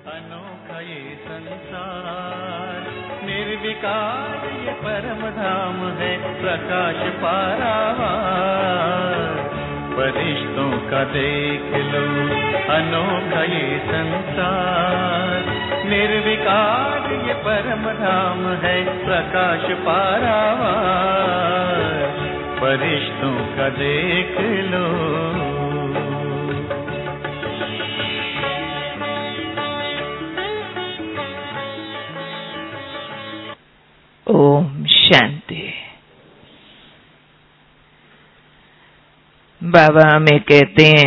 अनोखा ये संसार, निर्विकार ये परम धाम है, प्रकाश पारावार। फरिश्तों का देख लो अनोखा ये संसार, निर्विकार ये परम धाम है, प्रकाश पारावार। फरिश्तों का देख लो। ओम शांति। बाबा हमें कहते हैं,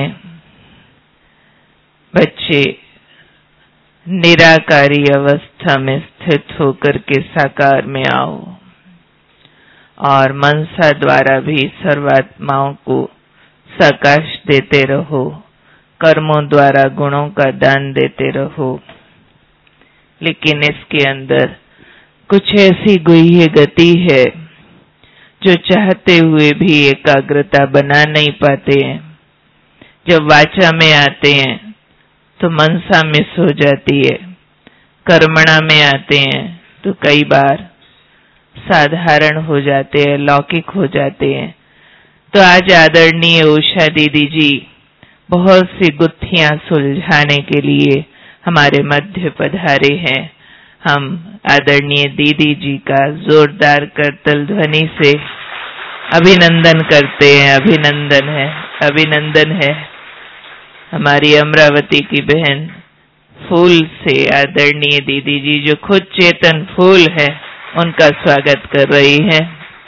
बच्चे निराकारी अवस्था में स्थित होकर के साकार में आओ और मनसा द्वारा भी सर्वात्माओं को सकाश देते रहो, कर्मों द्वारा गुणों का दान देते रहो। लेकिन इसके अंदर कुछ ऐसी गुह्य गति है जो चाहते हुए भी एकाग्रता बना नहीं पाते हैं। जब वाचा में आते हैं तो मनसा मिस हो जाती है, कर्मणा में आते हैं तो कई बार साधारण हो जाते हैं, लौकिक हो जाते हैं। तो आज आदरणीय उषा दीदी जी बहुत सी गुत्थियां सुलझाने के लिए हमारे मध्य पधारे हैं। हम आदरणीय दीदी जी का जोरदार करतल ध्वनि से अभिनंदन करते हैं। अभिनंदन है, अभिनंदन है। हमारी अमरावती की बहन फूल से आदरणीय दीदी जी जो खुद चेतन फूल है, उनका स्वागत कर रही हैं।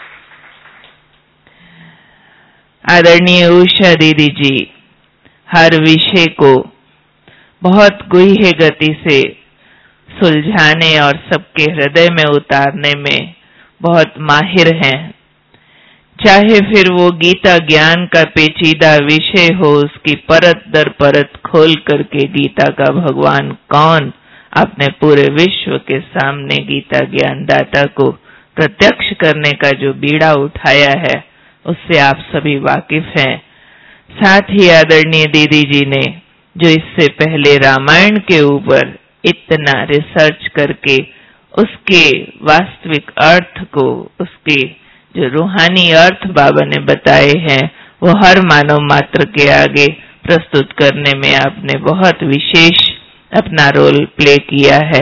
आदरणीय उषा दीदी जी हर विषय को बहुत गुह्य गति से सुलझाने और सबके हृदय में उतारने में बहुत माहिर हैं। चाहे फिर वो गीता ज्ञान का पेचीदा विषय हो, उसकी परत दर परत खोल करके गीता का भगवान कौन अपने पूरे विश्व के सामने गीता ज्ञान दाता को प्रत्यक्ष करने का जो बीड़ा उठाया है, उससे आप सभी वाकिफ हैं। साथ ही आदरणीय दीदी जी ने जो इससे पहले रामायण के ऊपर इतना रिसर्च करके उसके वास्तविक अर्थ को, उसके जो रूहानी अर्थ बाबा ने बताए हैं, वो हर मानव मात्र के आगे प्रस्तुत करने में आपने बहुत विशेष अपना रोल प्ले किया है।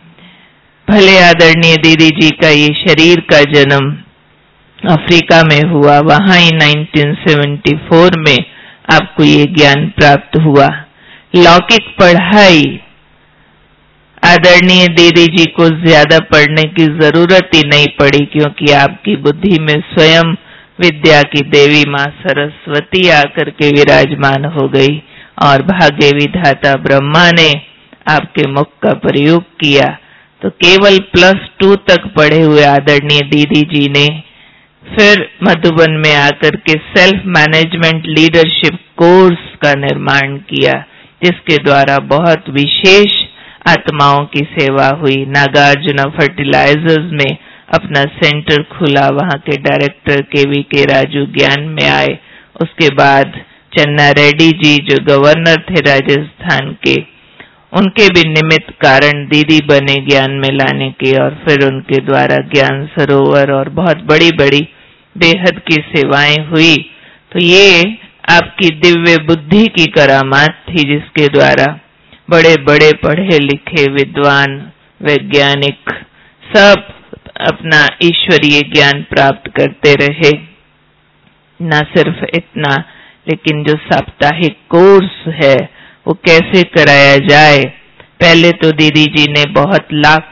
भले आदरणीय दीदी जी का ये शरीर का जन्म अफ्रीका में हुआ, वहां ही 1974 में आपको ये ज्ञान प्राप्त हुआ। लौकिक पढ़ाई आदरणीय दीदी जी को ज्यादा पढ़ने की जरूरत ही नहीं पड़ी, क्योंकि आपकी बुद्धि में स्वयं विद्या की देवी माँ सरस्वती आकर के विराजमान हो गई और भाग्य विधाता ब्रह्मा ने आपके मुख का प्रयोग किया। तो केवल +2 तक पढ़े हुए आदरणीय दीदी जी ने फिर मधुबन में आकर के सेल्फ मैनेजमेंट लीडरशिप कोर्स का निर्माण किया, जिसके द्वारा बहुत विशेष आत्माओं की सेवा हुई। नागार्जुना फर्टिलाइजर्स में अपना सेंटर खुला, वहां के डायरेक्टर KVK राजू ज्ञान में आए। उसके बाद चन्ना रेड्डी जी जो गवर्नर थे राजस्थान के, उनके भी निमित्त कारण दीदी बने ज्ञान में लाने के, और फिर उनके द्वारा ज्ञान सरोवर और बहुत बड़ी बड़ी बेहद की सेवाएं हुई। तो ये आपकी दिव्य बुद्धि की करामात थी, जिसके द्वारा बड़े बड़े पढ़े लिखे विद्वान वैज्ञानिक सब अपना ईश्वरीय ज्ञान प्राप्त करते रहे। न सिर्फ इतना, लेकिन जो साप्ताहिक कोर्स है वो कैसे कराया जाए, पहले तो दीदी जी ने बहुत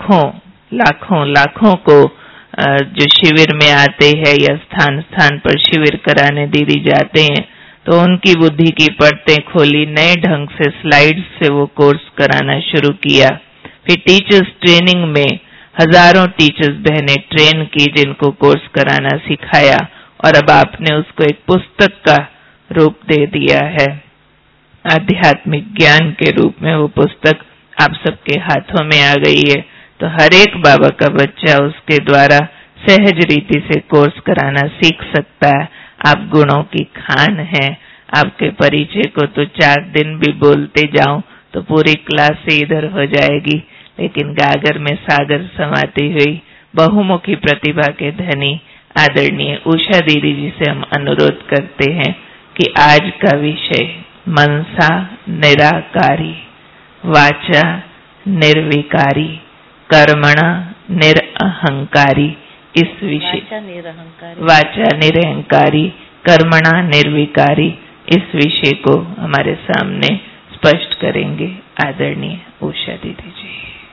लाखों को जो शिविर में आते हैं या स्थान स्थान पर शिविर कराने दीदी जाते हैं, तो उनकी बुद्धि की परतें खोली, नए ढंग से स्लाइड्स से वो कोर्स कराना शुरू किया। फिर टीचर्स ट्रेनिंग में हजारों टीचर्स बहनें ट्रेन की, जिनको कोर्स कराना सिखाया, और अब आपने उसको एक पुस्तक का रूप दे दिया है। आध्यात्मिक ज्ञान के रूप में वो पुस्तक आप सबके हाथों में आ गई है। तो हर एक बाबा का बच्चा उसके द्वारा सहज रीति से कोर्स कराना सीख सकता है। आप गुणों की खान हैं, आपके परिचय को तो 4 दिन भी बोलते जाऊं तो पूरी क्लास से इधर हो जाएगी, लेकिन गागर में सागर समाती हुई बहुमुखी प्रतिभा के धनी आदरणीय उषा दीदी जी से हम अनुरोध करते हैं कि आज का विषय मनसा निराकारी, वाचा निर्विकारी, कर्मणा निरअहंकारी, इस विषय वाचा निरअहंकारी, कर्मणा निर्विकारी, इस विषय को हमारे सामने स्पष्ट करेंगे आदरणीय उषा दीदी जी।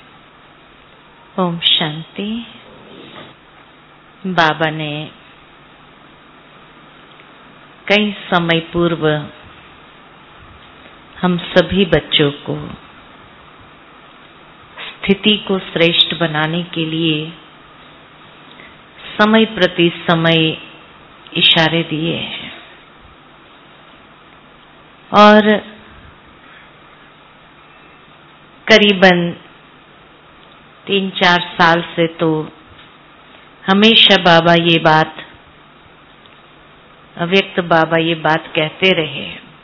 ओम शांति। बाबा ने कई समय पूर्व हम सभी बच्चों को स्थिति को श्रेष्ठ बनाने के लिए समय प्रति समय इशारे दिए हैं, और करीबन 3-4 साल से तो हमेशा बाबा ये बात, अव्यक्त बाबा ये बात कहते रहे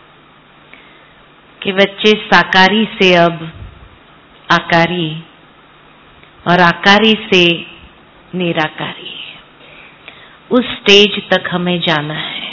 कि बच्चे साकारी से अब आकारी और आकारी से निराकारी, उस स्टेज तक हमें जाना है।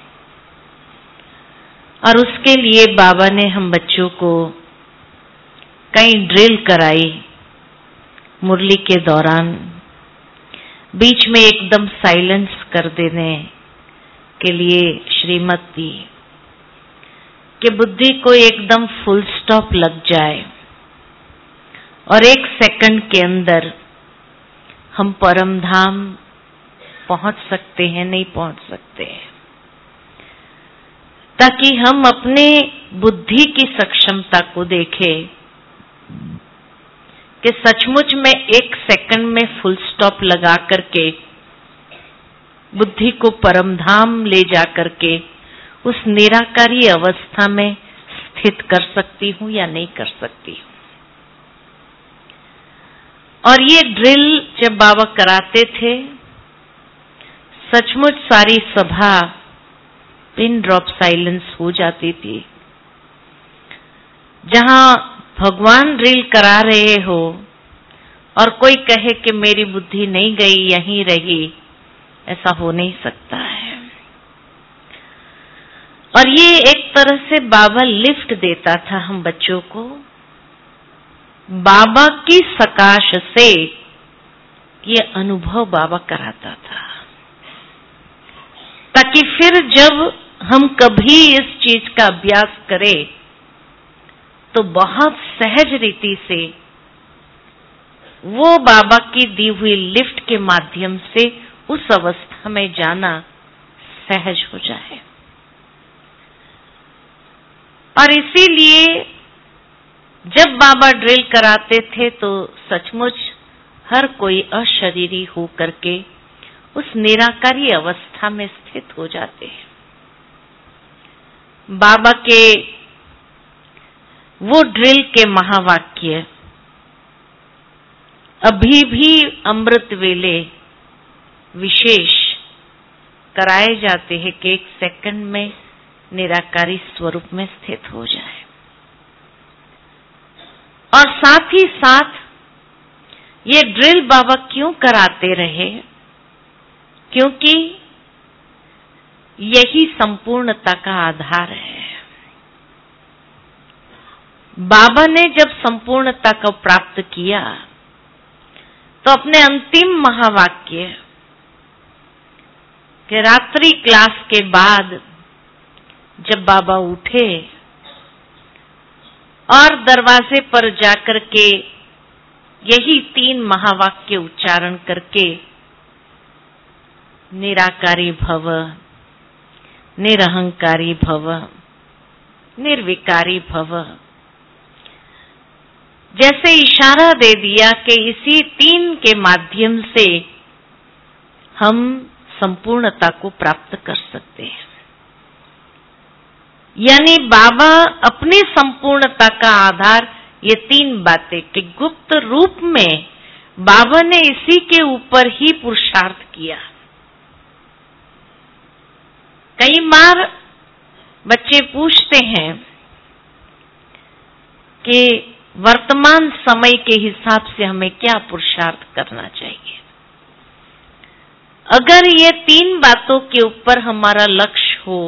और उसके लिए बाबा ने हम बच्चों को कई ड्रिल कराई। मुरली के दौरान बीच में एकदम साइलेंस कर देने के लिए श्रीमत दी कि बुद्धि को एकदम फुल स्टॉप लग जाए और 1 सेकंड के अंदर हम परम धाम पहुंच सकते हैं, नहीं पहुंच सकते हैं, ताकि हम अपने बुद्धि की सक्षमता को देखें कि सचमुच में 1 सेकंड में फुल स्टॉप लगा करके बुद्धि को परम धाम ले जा करके उस निराकारी अवस्था में स्थित कर सकती हूं या नहीं कर सकती हूं। और ये ड्रिल जब बाबा कराते थे, सचमुच सारी सभा पिन ड्रॉप साइलेंस हो जाती थी। जहां भगवान ड्रिल करा रहे हो और कोई कहे कि मेरी बुद्धि नहीं गई, यहीं रही, ऐसा हो नहीं सकता है। और ये एक तरह से बाबा लिफ्ट देता था हम बच्चों को, बाबा की सकाश से ये अनुभव बाबा कराता था, ताकि फिर जब हम कभी इस चीज का अभ्यास करें तो बहुत सहज रीति से वो बाबा की दी हुई लिफ्ट के माध्यम से उस अवस्था में जाना सहज हो जाए। और इसीलिए जब बाबा ड्रिल कराते थे तो सचमुच हर कोई अशरीरी हो करके उस निराकारी अवस्था में स्थित हो जाते हैं। बाबा के वो ड्रिल के महावाक्य अभी भी अमृत वेले विशेष कराए जाते हैं कि 1 सेकंड में निराकारी स्वरूप में स्थित हो जाए। और साथ ही साथ ये ड्रिल बाबा क्यों कराते रहे? क्योंकि यही संपूर्णता का आधार है। बाबा ने जब संपूर्णता को प्राप्त किया तो अपने अंतिम महावाक्य कि रात्रि क्लास के बाद जब बाबा उठे और दरवाजे पर जाकर के यही 3 महावाक्य उच्चारण करके निराकारी भव, निरहंकारी भव, निर्विकारी भव, जैसे इशारा दे दिया कि इसी 3 के माध्यम से हम संपूर्णता को प्राप्त कर सकते हैं। यानी बाबा अपनी संपूर्णता का आधार ये 3 बातें कि गुप्त रूप में बाबा ने इसी के ऊपर ही पुरुषार्थ किया। कई बार बच्चे पूछते हैं कि वर्तमान समय के हिसाब से हमें क्या पुरुषार्थ करना चाहिए। अगर ये 3 बातों के ऊपर हमारा लक्ष्य हो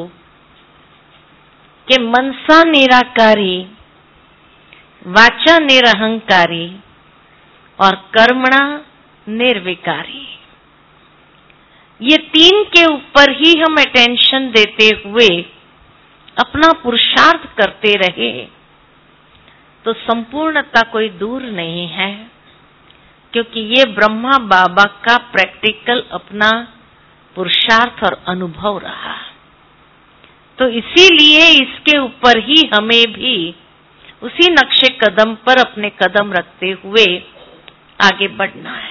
कि मनसा निराकारी, वाचा निरहंकारी और कर्मणा निर्विकारी, ये 3 के ऊपर ही हम अटेंशन देते हुए अपना पुरुषार्थ करते रहे तो संपूर्णता कोई दूर नहीं है, क्योंकि ये ब्रह्मा बाबा का प्रैक्टिकल अपना पुरुषार्थ और अनुभव रहा। तो इसीलिए इसके ऊपर ही हमें भी उसी नक्शे कदम पर अपने कदम रखते हुए आगे बढ़ना है।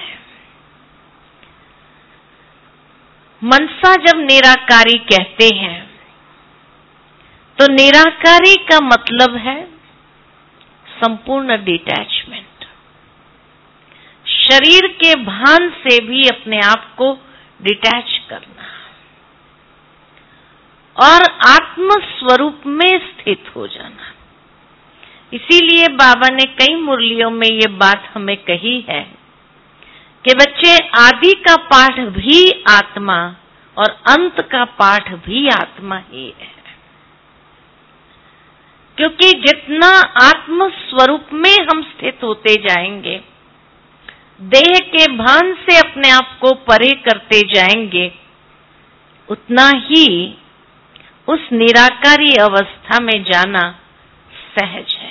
मनसा जब निराकारी कहते हैं तो निराकारी का मतलब है संपूर्ण डिटैचमेंट, शरीर के भान से भी अपने आप को डिटैच करना और आत्म स्वरूप में स्थित हो जाना। इसीलिए बाबा ने कई मुरलियों में ये बात हमें कही है कि बच्चे, आदि का पाठ भी आत्मा और अंत का पाठ भी आत्मा ही है, क्योंकि जितना आत्म स्वरूप में हम स्थित होते जाएंगे, देह के भान से अपने आप को परे करते जाएंगे, उतना ही उस निराकारी अवस्था में जाना सहज है।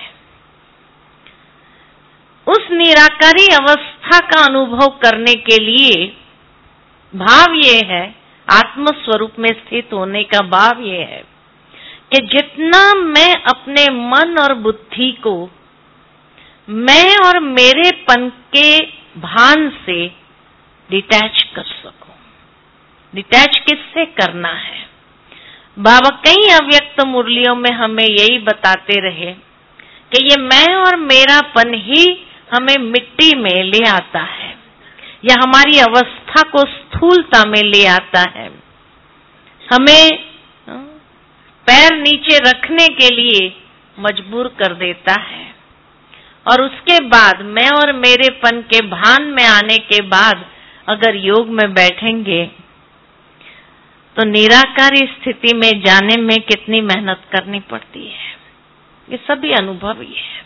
उस निराकारी अवस्था का अनुभव करने के लिए भाव ये है, आत्म स्वरूप में स्थित होने का भाव ये है कि जितना मैं अपने मन और बुद्धि को मैं और मेरेपन के भान से डिटैच कर सकूं। डिटैच किससे करना है? बाबा कई अव्यक्त मुरलियों में हमें यही बताते रहे कि ये मैं और मेरापन ही हमें मिट्टी में ले आता है या हमारी अवस्था को स्थूलता में ले आता है, हमें पैर नीचे रखने के लिए मजबूर कर देता है। और उसके बाद मैं और मेरेपन के भान में आने के बाद अगर योग में बैठेंगे तो निराकारी स्थिति में जाने में कितनी मेहनत करनी पड़ती है, ये सभी अनुभव ही है।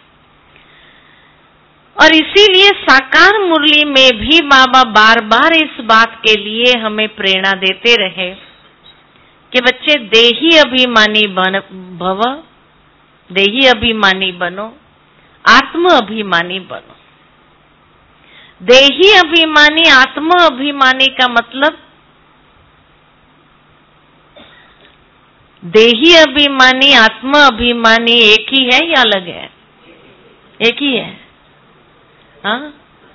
और इसीलिए साकार मुरली में भी बाबा बार बार इस बात के लिए हमें प्रेरणा देते रहे कि बच्चे, देही अभिमानी भव, देही अभिमानी बनो, आत्म अभिमानी बनो। देही अभिमानी आत्म अभिमानी का मतलब, देही अभिमानी आत्म अभिमानी एक ही है या अलग है? एक ही है। हाँ,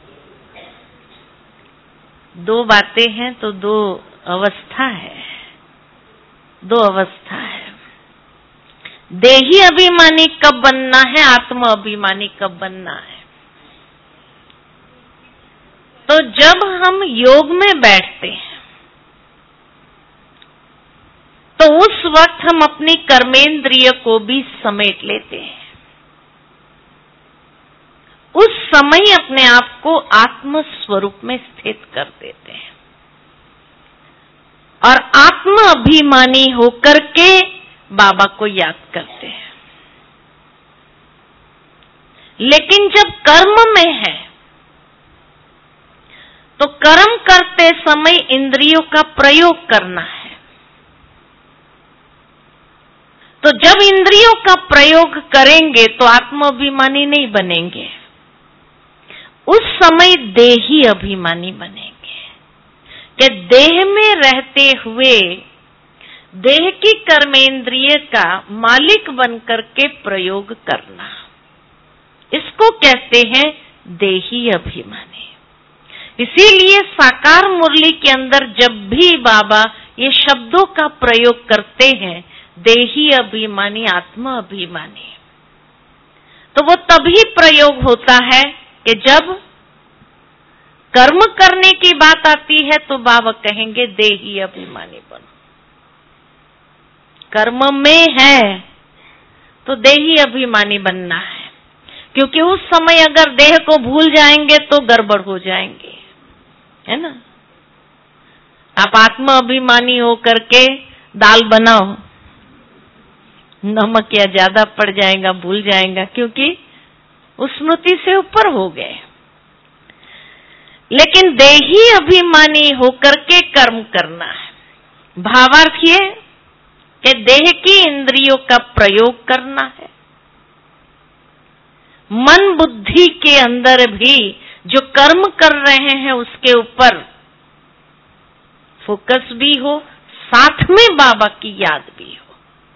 2 बातें हैं तो 2 अवस्था है, 2 अवस्था है। देही अभिमानी कब बनना है, आत्म अभिमानी कब बनना है? तो जब हम योग में बैठते हैं तो उस वक्त हम अपनी कर्मेंद्रिय को भी समेट लेते हैं। उस समय अपने आप को आत्म स्वरूप में स्थित कर देते हैं और आत्म अभिमानी होकर के बाबा को याद करते हैं। लेकिन जब कर्म में है तो कर्म करते समय इंद्रियों का प्रयोग करना है। तो जब इंद्रियों का प्रयोग करेंगे तो आत्माभिमानी नहीं बनेंगे, उस समय देही अभिमानी बनेंगे कि देह में रहते हुए देह की कर्मेंद्रिय का मालिक बनकर के प्रयोग करना, इसको कहते हैं देही अभिमानी। इसीलिए साकार मुरली के अंदर जब भी बाबा ये शब्दों का प्रयोग करते हैं, देही अभिमानी आत्मा अभिमानी, तो वो तभी प्रयोग होता है कि जब कर्म करने की बात आती है तो बाबा कहेंगे देही अभिमानी बनो। कर्म में है तो देही अभिमानी बनना है, क्योंकि उस समय अगर देह को भूल जाएंगे तो गड़बड़ हो जाएंगे, है ना। आप आत्मा अभिमानी हो करके दाल बनाओ, नमक या ज्यादा पड़ जाएगा, भूल जाएगा, क्योंकि उस स्मृति से ऊपर हो गए। लेकिन देही अभिमानी होकर के कर्म करना है। भावार्थ ये कि देह की इंद्रियों का प्रयोग करना है। मन बुद्धि के अंदर भी जो कर्म कर रहे हैं उसके ऊपर फोकस भी हो, साथ में बाबा की याद भी हो।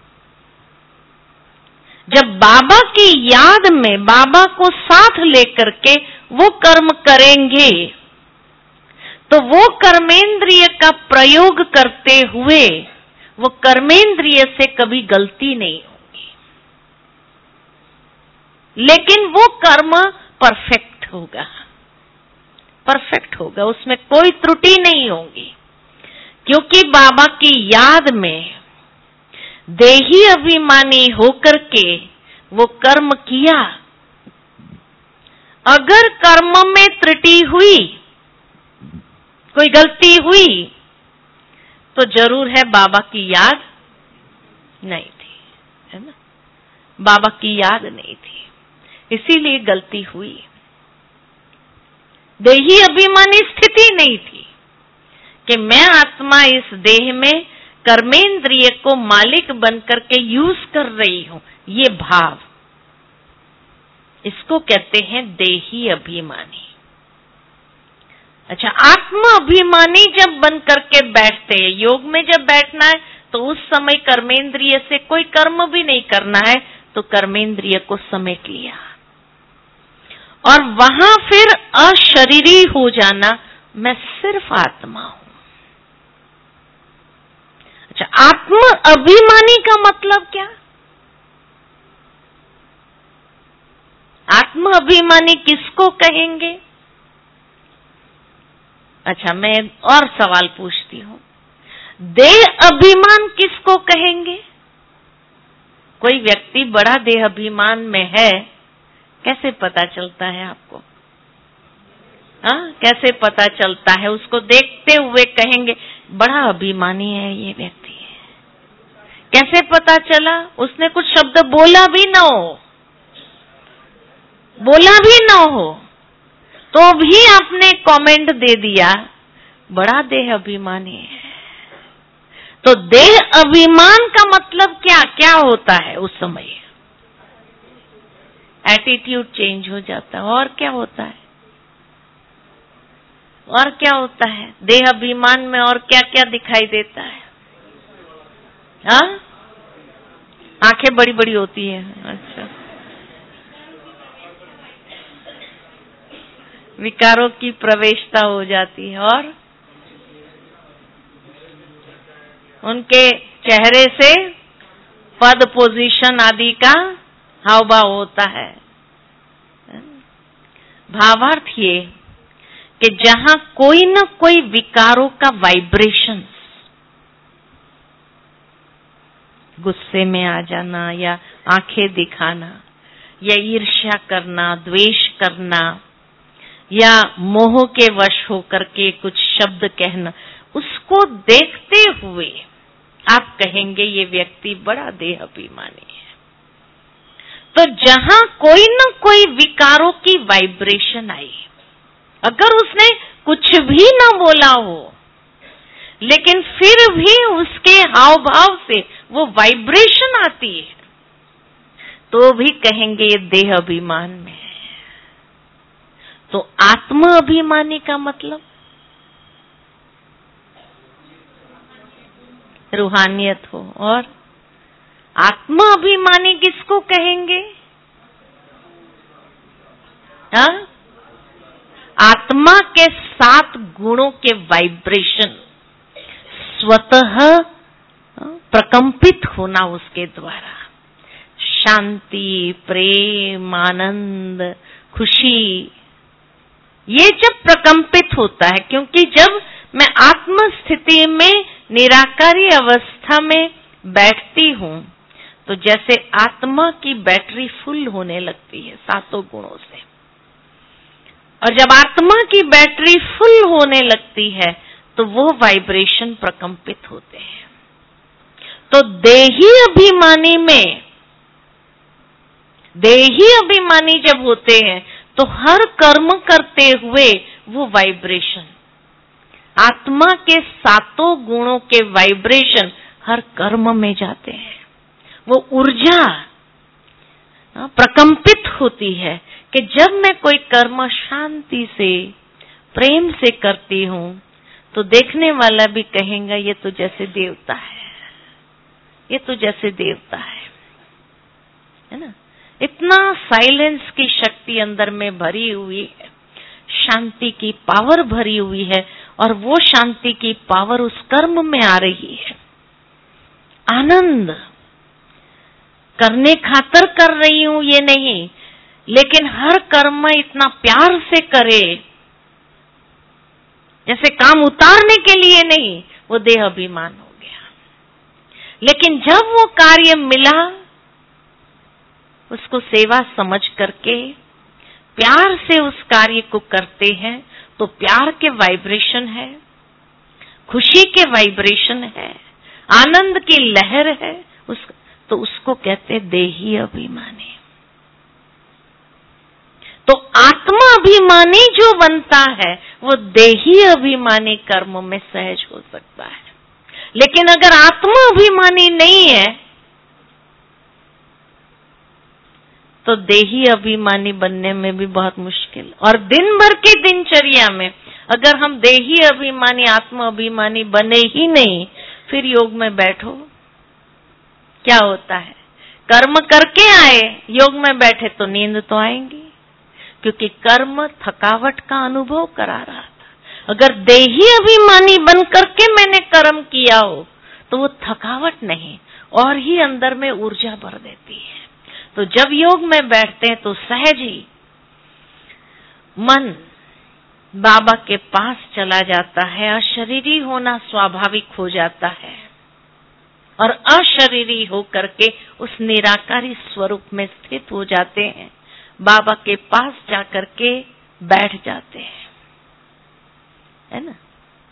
जब बाबा की याद में बाबा को साथ लेकर के वो कर्म करेंगे तो वो कर्मेंद्रिय का प्रयोग करते हुए वो कर्मेंद्रिय से कभी गलती नहीं होगी, लेकिन वो कर्म परफेक्ट होगा, परफेक्ट होगा, उसमें कोई त्रुटि नहीं होगी, क्योंकि बाबा की याद में देही अभिमानी होकर के वो कर्म किया। अगर कर्म में त्रुटि हुई, कोई गलती हुई, तो जरूर है बाबा की याद नहीं थी, है ना, बाबा की याद नहीं थी, इसीलिए गलती हुई। देही अभिमानी स्थिति नहीं थी कि मैं आत्मा इस देह में कर्मेंद्रिय को मालिक बनकर के यूज कर रही हूं, ये भाव, इसको कहते हैं देही अभिमानी। अच्छा, आत्म अभिमानी जब बन करके बैठते हैं, योग में जब बैठना है तो उस समय कर्मेंद्रिय से कोई कर्म भी नहीं करना है, तो कर्मेंद्रिय को समेट लिया और वहां फिर अशरीरी हो जाना, मैं सिर्फ आत्मा हूं। अच्छा, आत्म अभिमानी का मतलब क्या? आत्म अभिमानी किसको कहेंगे? अच्छा, मैं और सवाल पूछती हूं, देह अभिमान किसको कहेंगे? कोई व्यक्ति बड़ा देह अभिमान में है, कैसे पता चलता है आपको? हाँ, कैसे पता चलता है? उसको देखते हुए कहेंगे बड़ा अभिमानी है ये व्यक्ति। कैसे पता चला? उसने कुछ शब्द बोला भी ना हो, बोला भी ना हो, तो भी आपने कमेंट दे दिया बड़ा देह अभिमानी है। तो देह अभिमान का मतलब क्या क्या होता है? उस समय एटीट्यूड चेंज हो जाता है। और क्या होता है? और क्या होता है देह अभिमान में? और क्या क्या दिखाई देता है? हाँ, आंखें बड़ी बड़ी होती है। अच्छा, विकारों की प्रवेशता हो जाती है और उनके चेहरे से पद, पोजीशन आदि का हाव भाव होता है। भावार्थ ये कि जहां कोई न कोई विकारों का वाइब्रेशन, गुस्से में आ जाना या आंखें दिखाना या ईर्ष्या करना, द्वेष करना या मोह के वश होकर के कुछ शब्द कहना, उसको देखते हुए आप कहेंगे ये व्यक्ति बड़ा देह अभिमानी है। तो जहां कोई न कोई विकारों की वाइब्रेशन आई, अगर उसने कुछ भी ना बोला हो, लेकिन फिर भी उसके हाव भाव से वो वाइब्रेशन आती है, तो भी कहेंगे ये देह अभिमान में है। तो आत्म अभिमानी का मतलब रूहानियत हो। और आत्म अभिमानी किसको कहेंगे? हाँ, आत्मा के 7 गुणों के वाइब्रेशन स्वतः प्रकंपित होना उसके द्वारा, शांति, प्रेम, आनंद, खुशी, ये जब प्रकंपित होता है, क्योंकि जब मैं आत्म स्थिति में निराकारी अवस्था में बैठती हूं तो जैसे आत्मा की बैटरी फुल होने लगती है 7 गुणों से, और जब आत्मा की बैटरी फुल होने लगती है तो वो वाइब्रेशन प्रकंपित होते हैं। तो देही अभिमानी जब होते हैं तो हर कर्म करते हुए वो वाइब्रेशन, आत्मा के 7 गुणों के वाइब्रेशन हर कर्म में जाते हैं। वो ऊर्जा प्रकंपित होती है कि जब मैं कोई कर्म शांति से, प्रेम से करती हूं तो देखने वाला भी कहेगा ये तो जैसे देवता है, ये तो जैसे देवता है ना। इतना साइलेंस की शक्ति अंदर में भरी हुई है, शांति की पावर भरी हुई है, और वो शांति की पावर उस कर्म में आ रही है। आनंद करने खातर कर रही हूं ये नहीं, लेकिन हर कर्म इतना प्यार से करे, जैसे काम उतारने के लिए नहीं, वो देह अभिमान हो गया। लेकिन जब वो कार्य मिला, उसको सेवा समझ करके प्यार से उस कार्य को करते हैं तो प्यार के वाइब्रेशन है, खुशी के वाइब्रेशन है, आनंद की लहर है, तो उसको कहते हैं देही अभिमानी। तो आत्मा अभिमानी जो बनता है वो देही अभिमानी कर्म में सहज हो सकता है। लेकिन अगर आत्मा अभिमानी नहीं है तो देही अभिमानी बनने में भी बहुत मुश्किल। और दिन भर की दिनचर्या में अगर हम देही अभिमानी, आत्मा अभिमानी बने ही नहीं, फिर योग में बैठो, क्या होता है? कर्म करके आए, योग में बैठे तो नींद तो आएंगी, क्योंकि कर्म थकावट का अनुभव करा रहा था। अगर देही अभिमानी बन करके मैंने कर्म किया हो तो वो थकावट नहीं, और ही अंदर में ऊर्जा भर देती है। तो जब योग में बैठते हैं तो सहज ही मन बाबा के पास चला जाता है, अशरीरी होना स्वाभाविक हो जाता है, और अशरीरी होकर के उस निराकारी स्वरूप में स्थित हो जाते हैं, बाबा के पास जाकर के बैठ जाते हैं, है ना।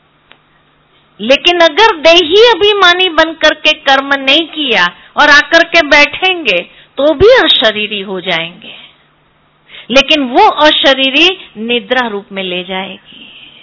लेकिन अगर देही अभिमानी बनकर के कर्म नहीं किया और आकर के बैठेंगे तो भी अशरीरी हो जाएंगे, लेकिन वो अशरीरी निद्रा रूप में ले जाएगी।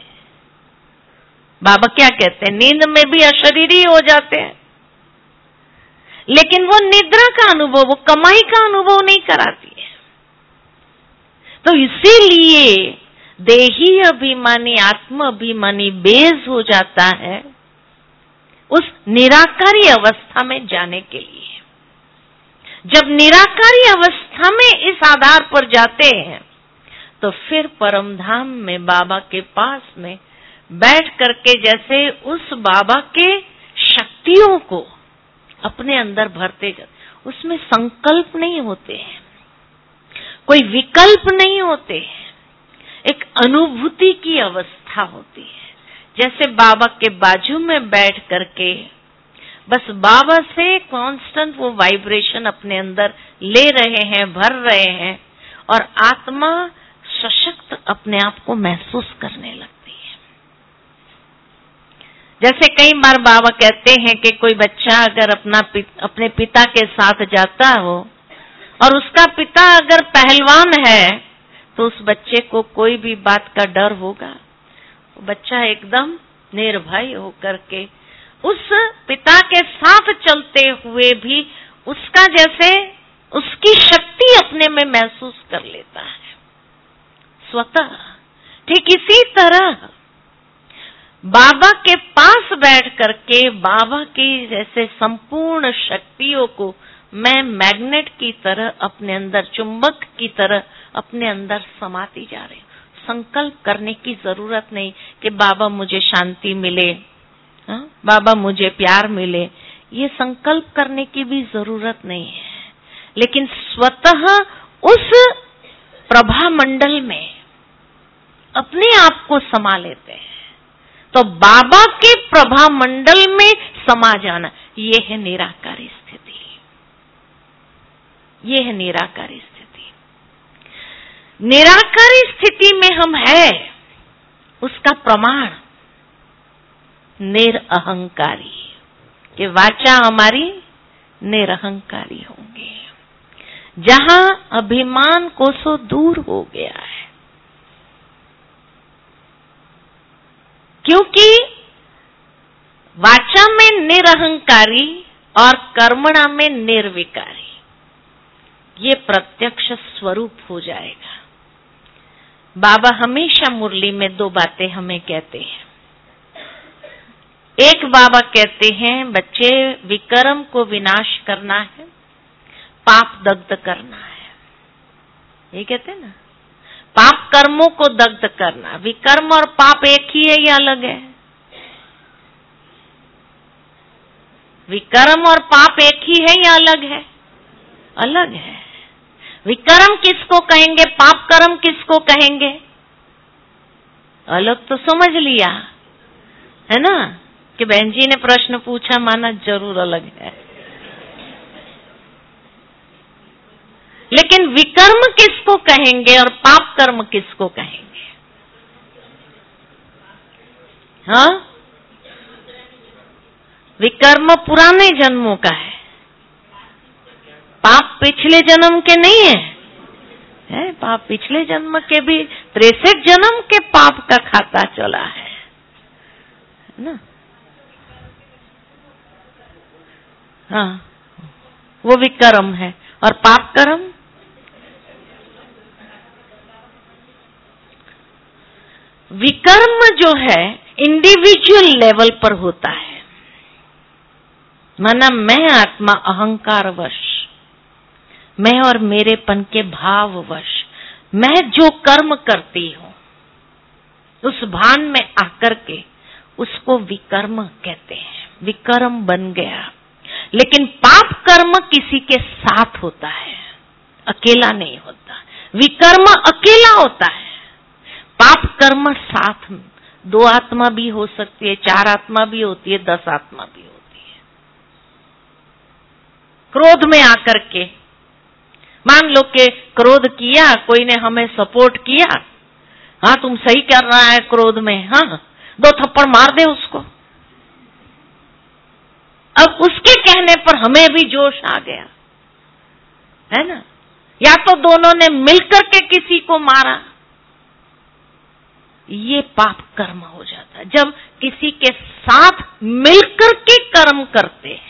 बाबा क्या कहते हैं? नींद में भी अशरीरी हो जाते हैं, लेकिन वो निद्रा का अनुभव, वो कमाई का अनुभव नहीं कराती है। तो इसीलिए देही अभिमानी, आत्म अभिमानी बेस हो जाता है उस निराकारी अवस्था में जाने के लिए। जब निराकारी अवस्था में इस आधार पर जाते हैं तो फिर परम धाम में बाबा के पास में बैठ करके जैसे उस बाबा के शक्तियों को अपने अंदर भरते जाते, उसमें संकल्प नहीं होते हैं, कोई विकल्प नहीं होते हैं, एक अनुभूति की अवस्था होती है। जैसे बाबा के बाजू में बैठ करके बस बाबा से कांस्टेंट वो वाइब्रेशन अपने अंदर ले रहे हैं, भर रहे हैं, और आत्मा सशक्त अपने आप को महसूस करने लगती है। जैसे कई बार बाबा कहते हैं कि कोई बच्चा अगर अपने पिता के साथ जाता हो और उसका पिता अगर पहलवान है तो उस बच्चे को कोई भी बात का डर होगा? बच्चा एकदम निर्भय होकर के उस पिता के साथ चलते हुए भी उसका जैसे उसकी शक्ति अपने में महसूस कर लेता है स्वतः। ठीक इसी तरह बाबा के पास बैठ करके बाबा की जैसे संपूर्ण शक्तियों को मैं मैग्नेट की तरह अपने अंदर, चुंबक की तरह अपने अंदर समाती जा रही हूँ। संकल्प करने की जरूरत नहीं कि बाबा मुझे शांति मिले, बाबा मुझे प्यार मिले, ये संकल्प करने की भी जरूरत नहीं है। लेकिन स्वतः उस प्रभा मंडल में अपने आप को समा लेते हैं। तो बाबा के प्रभा मंडल में समा जाना, ये है निराकारी स्थिति। ये है निराकारी स्थिति। निराकारी स्थिति में हम है, उसका प्रमाण निरअहंकारी, कि वाचा हमारी निरअहंकारी होंगे, जहां अभिमान कोसों दूर हो गया है। क्योंकि वाचा में निरअहंकारी और कर्मणा में निर्विकारी, ये प्रत्यक्ष स्वरूप हो जाएगा। बाबा हमेशा मुरली में दो बातें हमें कहते हैं। एक बाबा कहते हैं, बच्चे विकर्म को विनाश करना है, पाप दग्ध करना है। ये कहते हैं ना, पाप कर्मों को दग्ध करना। विकर्म और पाप एक ही है या अलग है? विकर्म और पाप एक ही है या अलग है? अलग है। विकर्म किसको कहेंगे, पाप कर्म किसको कहेंगे? अलग तो समझ लिया है ना, कि बहन जी ने प्रश्न पूछा, माना जरूर अलग है। लेकिन विकर्म किसको कहेंगे और पाप कर्म किसको कहेंगे? हाँ, विकर्म पुराने जन्मों का है, पाप पिछले जन्म के नहीं है? पाप पिछले जन्म के भी 63 जन्म के पाप का खाता चला है ना। हाँ, वो विकर्म है। और पाप कर्म विकर्म जो है इंडिविजुअल लेवल पर होता है। माना मैं आत्मा अहंकारवश, मैं और मेरेपन के भाववश मैं जो कर्म करती हूं, उस भान में आकर के उसको विकर्म कहते हैं। विकर्म बन गया। लेकिन पाप कर्म किसी के साथ होता है, अकेला नहीं होता। विकर्म अकेला होता है, पाप कर्म साथ में। 2 आत्मा भी हो सकती है, 4 आत्मा भी होती है, 10 आत्मा भी होती है। क्रोध में आकर के, मान लो कि क्रोध किया, कोई ने हमें सपोर्ट किया, हाँ तुम सही कर रहा है क्रोध में, हाँ 2 थप्पड़ मार दे उसको। अब उसके कहने पर हमें भी जोश आ गया, है ना। या तो दोनों ने मिलकर के किसी को मारा, ये पाप कर्म हो जाता है। जब किसी के साथ मिलकर के कर्म करते हैं,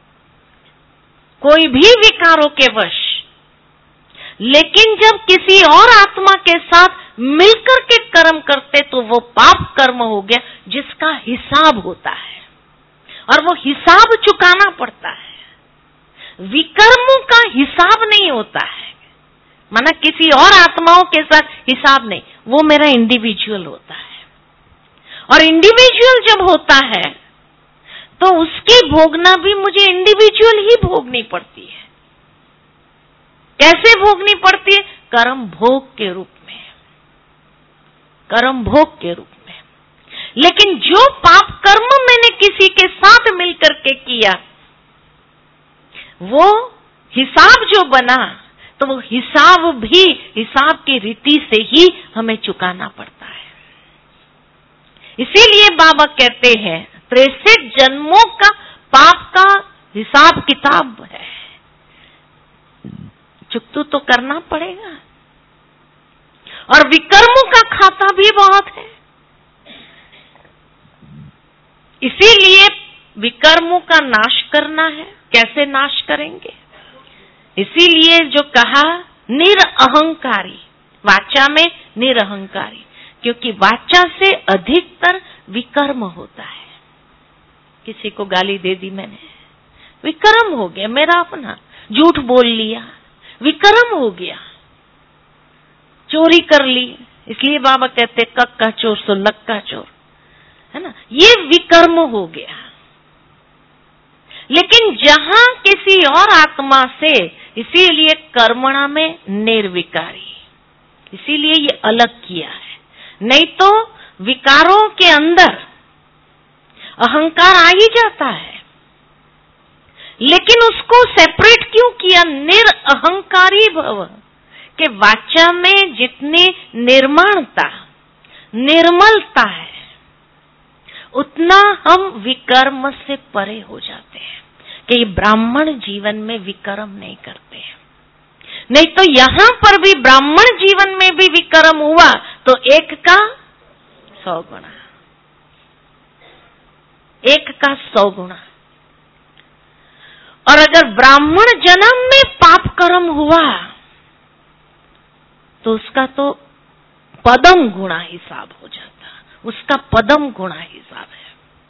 कोई भी विकारों के वश, लेकिन जब किसी और आत्मा के साथ मिलकर के कर्म करते तो वो पाप कर्म हो गया, जिसका हिसाब होता है और वो हिसाब चुकाना पड़ता है। विकर्मों का हिसाब नहीं होता है, माना किसी और आत्माओं के साथ हिसाब नहीं, वो मेरा इंडिविजुअल होता है। और इंडिविजुअल जब होता है तो उसकी भोगना भी मुझे इंडिविजुअल ही भोगनी पड़ती है। कैसे भोगनी पड़ती है? कर्म भोग के रूप में, कर्म भोग के रूप में। लेकिन जो पाप कर्म मैंने किसी के साथ मिलकर के किया, वो हिसाब जो बना, तो वो हिसाब भी हिसाब की रीति से ही हमें चुकाना पड़ता है। इसीलिए बाबा कहते हैं 63 जन्मों का पाप का हिसाब किताब है, चुकतू तो करना पड़ेगा। और विकर्मों का खाता भी बहुत है। इसीलिए विकर्मों का नाश करना है। कैसे नाश करेंगे? इसीलिए जो कहा निरअहंकारी, वाचा में निरअहंकारी, क्योंकि वाचा से अधिकतर विकर्म होता है। किसी को गाली दे दी मैंने, विकर्म हो गया मेरा अपना। झूठ बोल लिया, विकर्म हो गया। चोरी कर ली, इसलिए बाबा कहते कक्का चोर सो लक्का चोर, है ना, ये विकर्म हो गया। लेकिन जहां किसी और आत्मा से, इसीलिए कर्मणा में निर्विकारी, इसीलिए ये अलग किया है। नहीं तो विकारों के अंदर अहंकार आ ही जाता है। लेकिन उसको सेपरेट क्यों किया? निरअहंकारी भव, कि वाचा में जितनी निर्माणता, निर्मलता है, उतना हम विकर्म से परे हो जाते हैं, कि ब्राह्मण जीवन में विकर्म नहीं करते हैं। नहीं तो यहां पर भी ब्राह्मण जीवन में भी विकर्म हुआ तो 1 का 100 गुना, 1 का 100 गुना। और अगर ब्राह्मण जन्म में पाप कर्म हुआ तो उसका तो पदम गुणा हिसाब हो जाता, उसका पदम गुणा हिसाब है।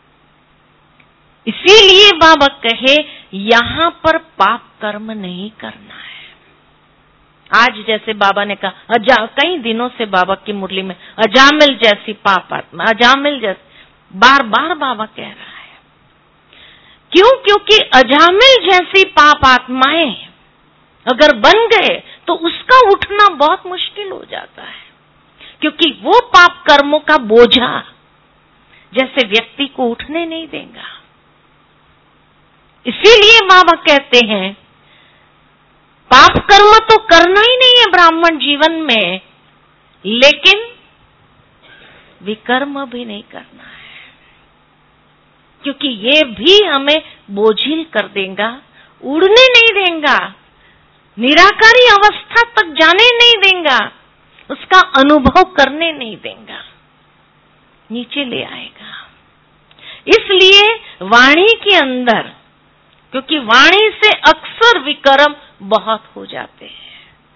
इसीलिए बाबा कहे यहां पर पाप कर्म नहीं करना है। आज जैसे बाबा ने कहा, कई दिनों से बाबा की मुरली में अजामिल जैसी पाप आत्मा, अजामिल जैसी, बार बार बाबा कह रहा है। क्यों? क्योंकि अजामिल जैसी पाप आत्माएं अगर बन गए तो उसका उठना बहुत मुश्किल हो जाता है, क्योंकि वो पाप कर्मों का बोझा जैसे व्यक्ति को उठने नहीं देगा। इसीलिए बाबा कहते हैं पाप कर्म तो करना ही नहीं है ब्राह्मण जीवन में, लेकिन विकर्म भी नहीं करना है, क्योंकि ये भी हमें बोझिल कर देगा, उड़ने नहीं देगा, निराकारी अवस्था तक जाने नहीं देगा, उसका अनुभव करने नहीं देगा, नीचे ले आएगा। इसलिए वाणी के अंदर, क्योंकि वाणी से अक्सर विकर्म बहुत हो जाते हैं,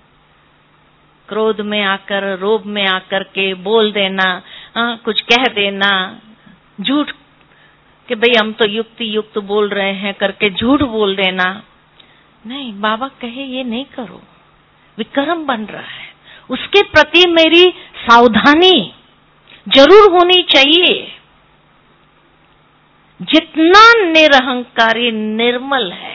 क्रोध में आकर, रोब में आकर के बोल देना, कुछ कह देना, झूठ कि भाई हम तो युक्ति युक्त बोल रहे हैं करके झूठ बोल देना। नहीं, बाबा कहे ये नहीं करो, विकर्म बन रहा है, उसके प्रति मेरी सावधानी जरूर होनी चाहिए। जितना निरहंकारी निर्मल है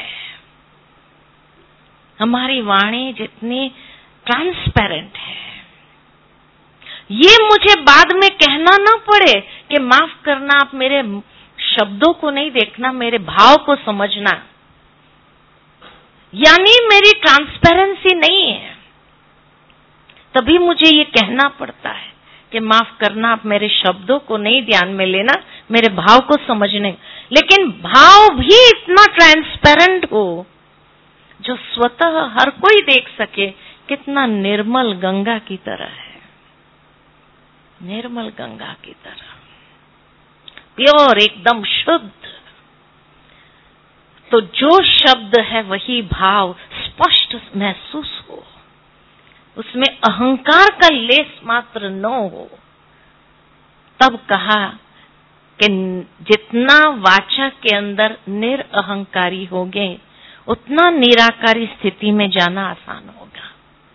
हमारी वाणी, जितनी ट्रांसपेरेंट है, ये मुझे बाद में कहना ना पड़े कि माफ करना, आप मेरे शब्दों को नहीं देखना, मेरे भाव को समझना, यानी मेरी ट्रांसपेरेंसी नहीं है, तभी मुझे ये कहना पड़ता है कि माफ करना, आप मेरे शब्दों को नहीं ध्यान में लेना, मेरे भाव को समझने। लेकिन भाव भी इतना ट्रांसपेरेंट हो जो स्वतः हर कोई देख सके, कितना निर्मल गंगा की तरह है, निर्मल गंगा की तरह, प्योर, एकदम शुद्ध। तो जो शब्द है वही भाव स्पष्ट महसूस हो, उसमें अहंकार का लेस मात्र न हो। तब कहा कि जितना वाचा के अंदर निरअहंकारी होगे उतना निराकारी स्थिति में जाना आसान होगा।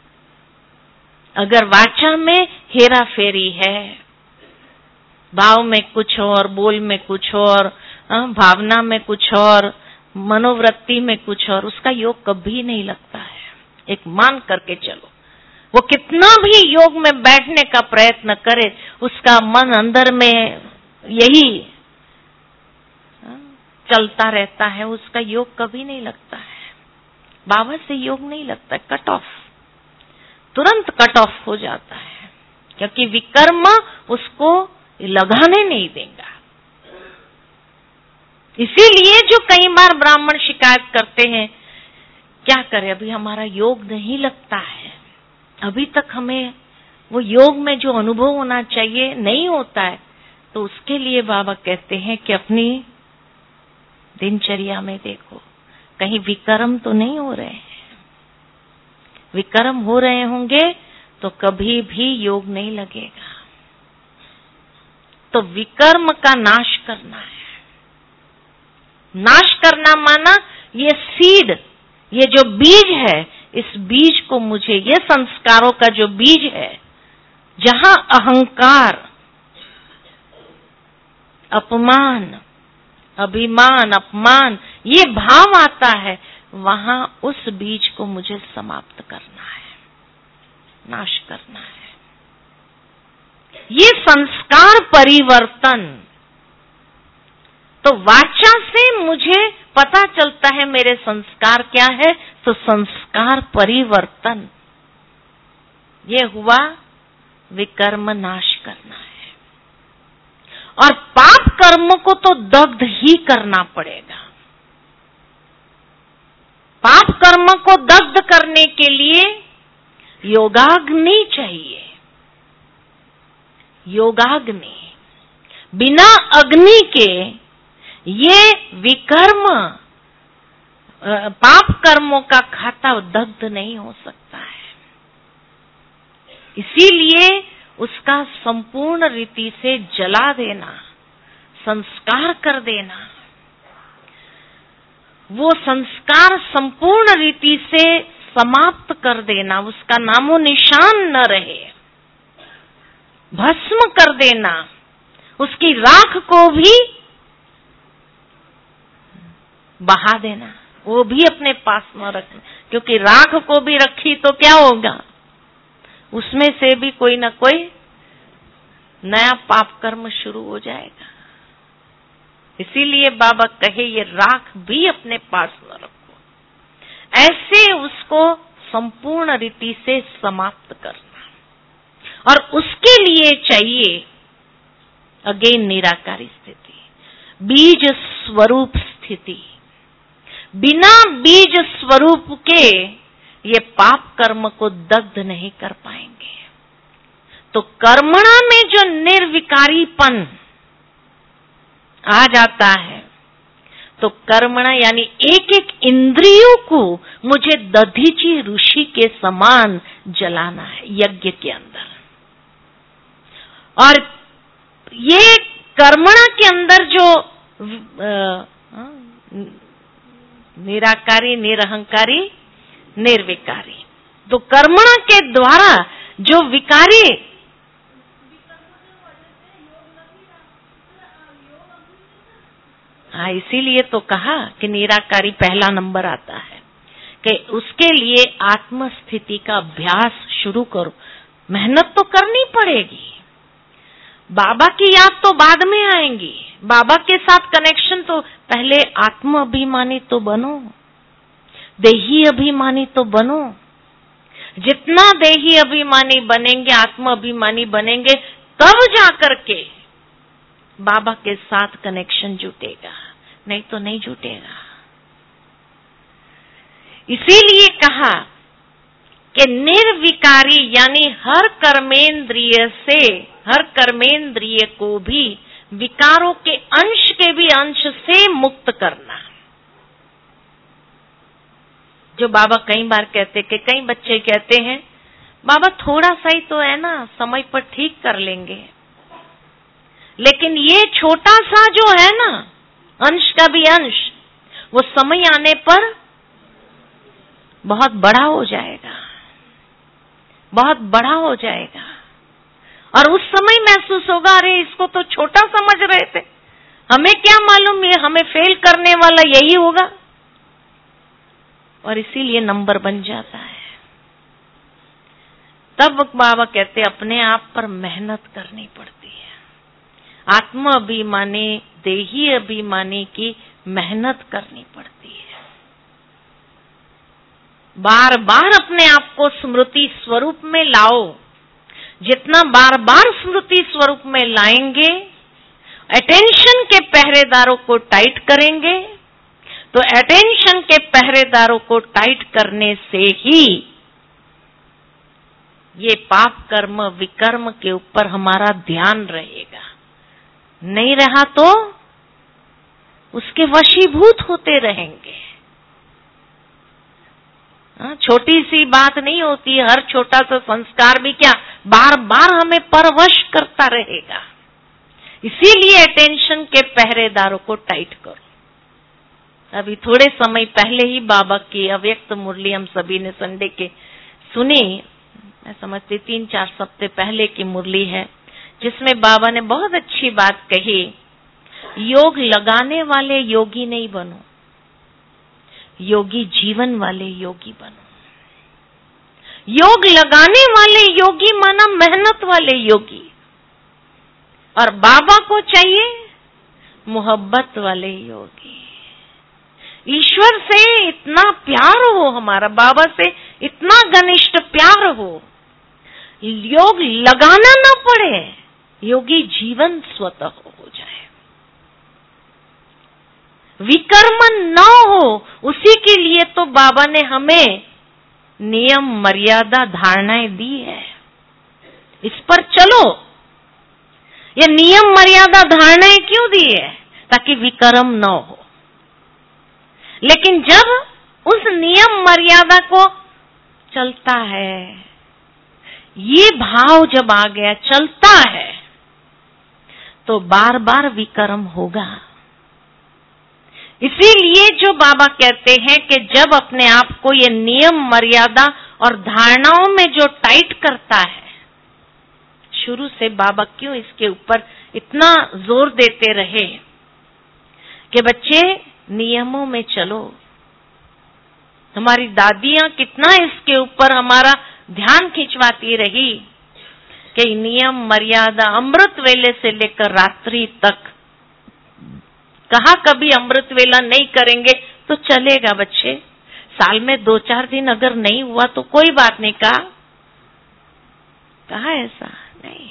अगर वाचा में हेरा फेरी है, भाव में कुछ और, बोल में कुछ और, भावना में कुछ और, मनोवृत्ति में कुछ और, उसका योग कभी नहीं लगता है। एक मान करके चलो, वो कितना भी योग में बैठने का प्रयत्न करे, उसका मन अंदर में यही चलता रहता है, उसका योग कभी नहीं लगता है। बाबा से योग नहीं लगता, कट ऑफ, तुरंत कट ऑफ हो जाता है, क्योंकि विकर्म उसको लगाने नहीं देगा। इसीलिए जो कई बार ब्राह्मण शिकायत करते हैं, क्या करें, अभी हमारा योग नहीं लगता है, अभी तक हमें वो योग में जो अनुभव होना चाहिए नहीं होता है, तो उसके लिए बाबा कहते हैं कि अपनी दिनचर्या में देखो, कहीं विकर्म तो नहीं हो रहे हैं। विकर्म हो रहे होंगे तो कभी भी योग नहीं लगेगा। तो विकर्म का नाश करना है। नाश करना माना ये सीड, ये जो बीज है, इस बीज को मुझे, ये संस्कारों का जो बीज है, जहां अहंकार, अपमान, अभिमान, अपमान, ये भाव आता है, वहां उस बीज को मुझे समाप्त करना है, नाश करना है। ये संस्कार परिवर्तन, तो वाचा से मुझे पता चलता है मेरे संस्कार क्या है, तो संस्कार परिवर्तन, ये हुआ विकर्म नाश करना है। और पाप कर्म को तो दग्ध ही करना पड़ेगा। पाप कर्म को दग्ध करने के लिए योगाग्नि चाहिए। योगाग्नि, बिना अग्नि के ये विकर्म पाप कर्मों का खाता दग्ध नहीं हो सकता है। इसीलिए उसका संपूर्ण रीति से जला देना, संस्कार कर देना, वो संस्कार संपूर्ण रीति से समाप्त कर देना, उसका नामो निशान न रहे, भस्म कर देना, उसकी राख को भी बहा देना, वो भी अपने पास न रखना, क्योंकि राख को भी रखी तो क्या होगा, उसमें से भी कोई ना कोई नया पाप कर्म शुरू हो जाएगा। इसीलिए बाबा कहे ये राख भी अपने पास न रखो, ऐसे उसको संपूर्ण रीति से समाप्त करना। और उसके लिए चाहिए अगेन निराकारी स्थिति, बीज स्वरूप स्थिति। बिना बीज स्वरूप के ये पाप कर्म को दग्ध नहीं कर पाएंगे। तो कर्मणा में जो निर्विकारीपन आ जाता है, तो कर्मणा यानी एक एक इंद्रियों को मुझे दधीची ऋषि के समान जलाना है यज्ञ के अंदर। और ये कर्मणा के अंदर जो निराकारी, निरहंकारी, निर्विकारी, तो कर्मणा के द्वारा जो विकारी, हाँ, इसीलिए तो कहा कि निराकारी पहला नंबर आता है, कि उसके लिए आत्मस्थिति का अभ्यास शुरू करो। मेहनत तो करनी पड़ेगी, बाबा की याद तो बाद में आएंगी, बाबा के साथ कनेक्शन तो पहले आत्म अभिमानी तो बनो, देही अभिमानी तो बनो। जितना देही अभिमानी बनेंगे, आत्म अभिमानी बनेंगे, तब जाकर के बाबा के साथ कनेक्शन जुटेगा, नहीं तो नहीं जुटेगा। इसीलिए कहा कि निर्विकारी यानी हर कर्मेंद्रिय से, हर कर्मेंद्रिय को भी विकारों के अंश के भी अंश से मुक्त करना। जो बाबा कई बार कहते, कि कई बच्चे कहते हैं बाबा थोड़ा सा ही तो है ना, समय पर ठीक कर लेंगे, लेकिन ये छोटा सा जो है ना, अंश का भी अंश, वो समय आने पर बहुत बड़ा हो जाएगा, बहुत बड़ा हो जाएगा। और उस समय महसूस होगा, अरे इसको तो छोटा समझ रहे थे, हमें क्या मालूम ये हमें फेल करने वाला यही होगा। और इसीलिए नंबर बन जाता है। तब बाबा कहते अपने आप पर मेहनत करनी पड़ती है। आत्म अभिमानी, देही अभिमानी की मेहनत करनी पड़ती है। बार बार अपने आप को स्मृति स्वरूप में लाओ। जितना बार बार स्मृति स्वरूप में लाएंगे, अटेंशन के पहरेदारों को टाइट करेंगे, तो अटेंशन के पहरेदारों को टाइट करने से ही ये पाप कर्म विकर्म के ऊपर हमारा ध्यान रहेगा। नहीं रहा तो उसके वशीभूत होते रहेंगे। छोटी सी बात नहीं होती, हर छोटा सा संस्कार भी क्या बार बार हमें परवश करता रहेगा। इसीलिए अटेंशन के पहरेदारों को टाइट करो। अभी थोड़े समय पहले ही बाबा की अव्यक्त मुरली हम सभी ने संडे के सुनी। मैं समझती 3-4 हफ्ते पहले की मुरली है, जिसमें बाबा ने बहुत अच्छी बात कही, योग लगाने वाले योगी नहीं बनो, योगी जीवन वाले योगी बनो। योग लगाने वाले योगी माना मेहनत वाले योगी, और बाबा को चाहिए मोहब्बत वाले योगी। ईश्वर से इतना प्यार हो, हमारा बाबा से इतना घनिष्ठ प्यार हो, योग लगाना ना पड़े, योगी जीवन स्वतः हो जाए, विकर्मण न हो, उसी के लिए तो बाबा ने हमें नियम मर्यादा धारणाएं दी है। इस पर चलो। ये नियम मर्यादा धारणाएं क्यों दी है? ताकि विकर्म न हो। लेकिन जब उस नियम मर्यादा को चलता है, ये भाव जब आ गया, चलता है, तो बार बार विकर्म होगा। इसीलिए जो बाबा कहते हैं कि जब अपने आप को ये नियम मर्यादा और धारणाओं में जो टाइट करता है, शुरू से बाबा क्यों इसके ऊपर इतना जोर देते रहे कि बच्चे नियमों में चलो। हमारी दादियां कितना इसके ऊपर हमारा ध्यान खिंचवाती रही कि नियम मर्यादा अमृत वेले से लेकर रात्रि तक। कहा कभी अमृत वेला नहीं करेंगे तो चलेगा बच्चे, साल में 2-4 दिन अगर नहीं हुआ तो कोई बात नहीं। कहा ऐसा नहीं।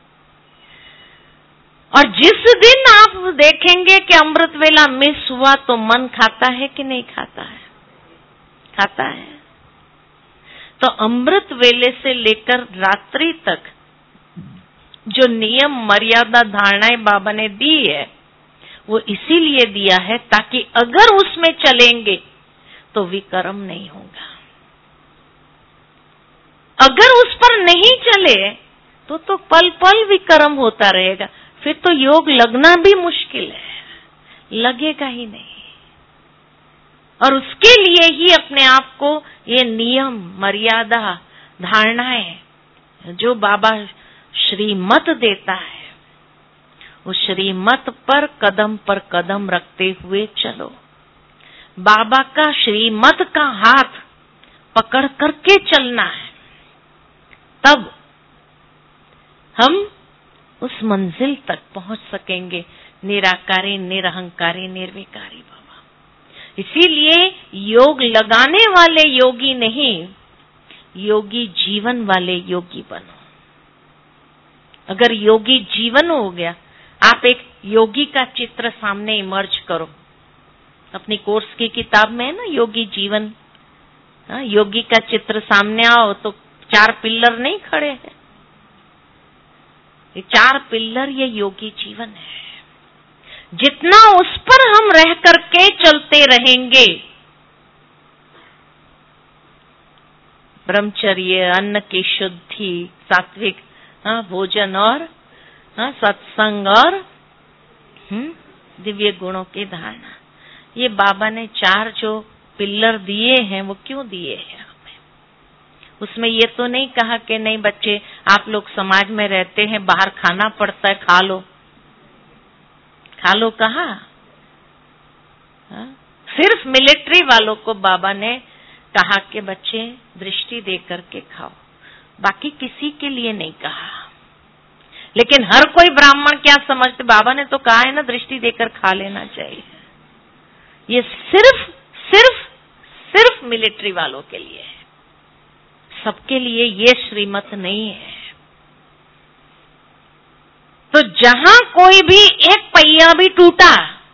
और जिस दिन आप देखेंगे कि अमृत वेला मिस हुआ तो मन खाता है कि नहीं खाता है? खाता है। तो अमृत वेले से लेकर रात्रि तक जो नियम मर्यादा धारणाएं बाबा ने दी है, वो इसीलिए दिया है ताकि अगर उसमें चलेंगे तो विकर्म नहीं होगा। अगर उस पर नहीं चले तो पल पल विकर्म होता रहेगा, फिर तो योग लगना भी मुश्किल है, लगेगा ही नहीं। और उसके लिए ही अपने आप को ये नियम मर्यादा धारणाएं जो बाबा श्रीमत देता है, उस श्रीमत पर कदम रखते हुए चलो। बाबा का श्रीमत का हाथ पकड़ करके चलना है, तब हम उस मंजिल तक पहुंच सकेंगे, निराकारी निरहंकारी निर्विकारी बाबा। इसीलिए योग लगाने वाले योगी नहीं, योगी जीवन वाले योगी बनो। अगर योगी जीवन हो गया, आप एक योगी का चित्र सामने इमर्ज करो। अपनी कोर्स की किताब में है ना योगी जीवन, योगी का चित्र सामने आओ तो 4 पिल्लर नहीं खड़े हैं, ये 4 पिल्लर ये योगी जीवन है। जितना उस पर हम रह करके चलते रहेंगे, ब्रह्मचर्य, अन्न की शुद्धि, सात्विक भोजन और सत्संग और दिव्य गुणों की धारणा, ये बाबा ने 4 जो पिल्लर दिए हैं वो क्यों दिए हैं हमें? उसमें ये तो नहीं कहा कि नहीं बच्चे आप लोग समाज में रहते हैं, बाहर खाना पड़ता है, खा लो कहा? सिर्फ मिलिट्री वालों को बाबा ने कहा कि बच्चे दृष्टि दे करके खाओ, बाकी किसी के लिए नहीं कहा। लेकिन हर कोई ब्राह्मण क्या समझते, बाबा ने तो कहा है ना दृष्टि देकर खा लेना चाहिए। ये सिर्फ मिलिट्री वालों के लिए है, सबके लिए ये श्रीमत नहीं है। तो जहां कोई भी एक पहिया भी टूटा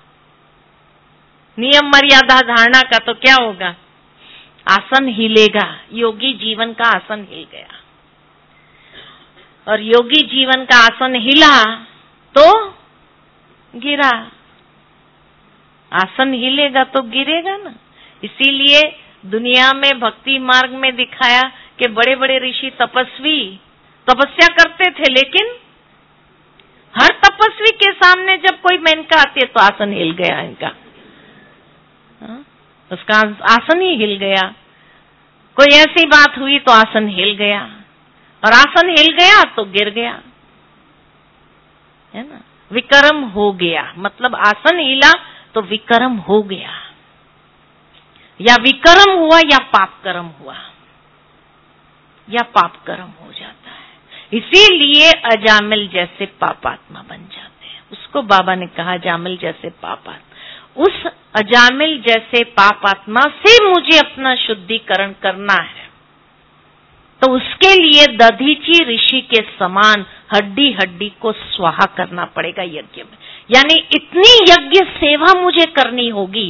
नियम मर्यादा धारणा का, तो क्या होगा? आसन हिलेगा। योगी जीवन का आसन हिल गया, और योगी जीवन का आसन हिला तो गिरा। आसन हिलेगा तो गिरेगा ना। इसीलिए दुनिया में भक्ति मार्ग में दिखाया कि बड़े बड़े ऋषि तपस्वी तपस्या करते थे, लेकिन हर तपस्वी के सामने जब कोई मेनका आती है तो आसन हिल गया इनका, उसका आसन ही हिल गया। कोई ऐसी बात हुई तो आसन हिल गया, और आसन हिल गया तो गिर गया, है ना? विकर्म हो गया, मतलब आसन हिला तो विकर्म हो गया, या विकर्म हुआ या पाप कर्म हुआ, या पाप कर्म हो जाता है। इसीलिए अजामिल जैसे पापात्मा बन जाते हैं। उसको बाबा ने कहा जामिल जैसे पापात्मा। उस अजामिल जैसे पाप आत्मा से मुझे अपना शुद्धिकरण करना है, तो उसके लिए दधीची ऋषि के समान हड्डी हड्डी को स्वाहा करना पड़ेगा यज्ञ में। यानी इतनी यज्ञ सेवा मुझे करनी होगी,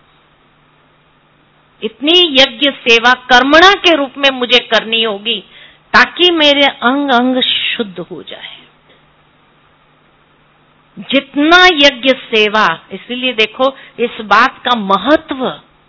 इतनी यज्ञ सेवा कर्मणा के रूप में मुझे करनी होगी, ताकि मेरे अंग अंग शुद्ध हो जाए। जितना यज्ञ सेवा, इसीलिए देखो इस बात का महत्व।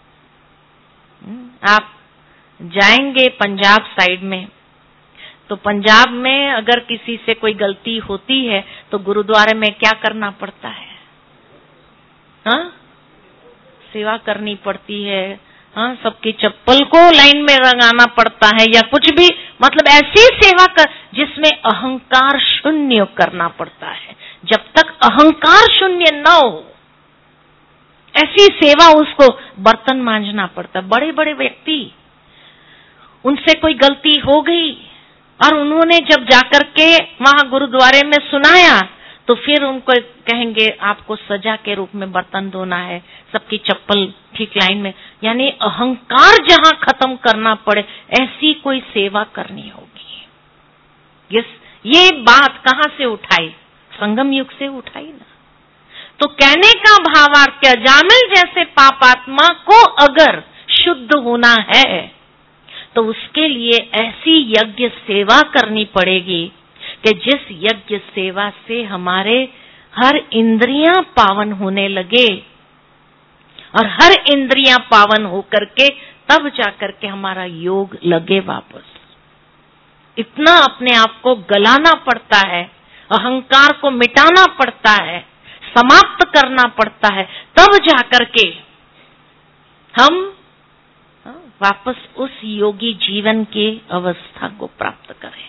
आप जाएंगे पंजाब साइड में, तो पंजाब में अगर किसी से कोई गलती होती है तो गुरुद्वारे में क्या करना पड़ता है? हाँ, सेवा करनी पड़ती है। हाँ, सबकी चप्पल को लाइन में रंगाना पड़ता है, या कुछ भी, मतलब ऐसी सेवा कर जिसमें अहंकार शून्य करना पड़ता है। जब तक अहंकार शून्य न हो, ऐसी सेवा उसको बर्तन मांजना पड़ता है। बड़े बड़े व्यक्ति, उनसे कोई गलती हो गई और उन्होंने जब जाकर के वहां गुरुद्वारे में सुनाया, तो फिर उनको कहेंगे आपको सजा के रूप में बर्तन धोना है, सबकी चप्पल ठीक लाइन में। यानी अहंकार जहां खत्म करना पड़े, ऐसी कोई सेवा करनी होगी। ये बात कहां से उठाई? संगम युग से उठाई ना। तो कहने का भावार्थ, अजामिल जैसे पापात्मा को अगर शुद्ध होना है तो उसके लिए ऐसी यज्ञ सेवा करनी पड़ेगी कि जिस यज्ञ सेवा से हमारे हर इंद्रियां पावन होने लगे, और हर इंद्रियां पावन होकर के तब जाकर के हमारा योग लगे वापस। इतना अपने आप को गलाना पड़ता है, अहंकार को मिटाना पड़ता है, समाप्त करना पड़ता है, तब जाकर के हम वापस उस योगी जीवन के अवस्था को प्राप्त करें।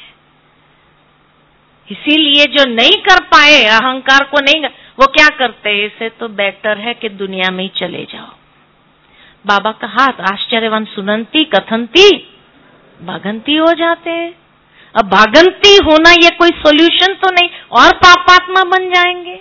इसीलिए जो नहीं कर पाए, अहंकार को नहीं, वो क्या करते हैं? इसे तो बेटर है कि दुनिया में ही चले जाओ। बाबा का हाथ आश्चर्यवान सुनंती कथंती भागंती हो जाते हैं। अब भागंती होना ये कोई सॉल्यूशन तो नहीं, और पापात्मा बन जाएंगे,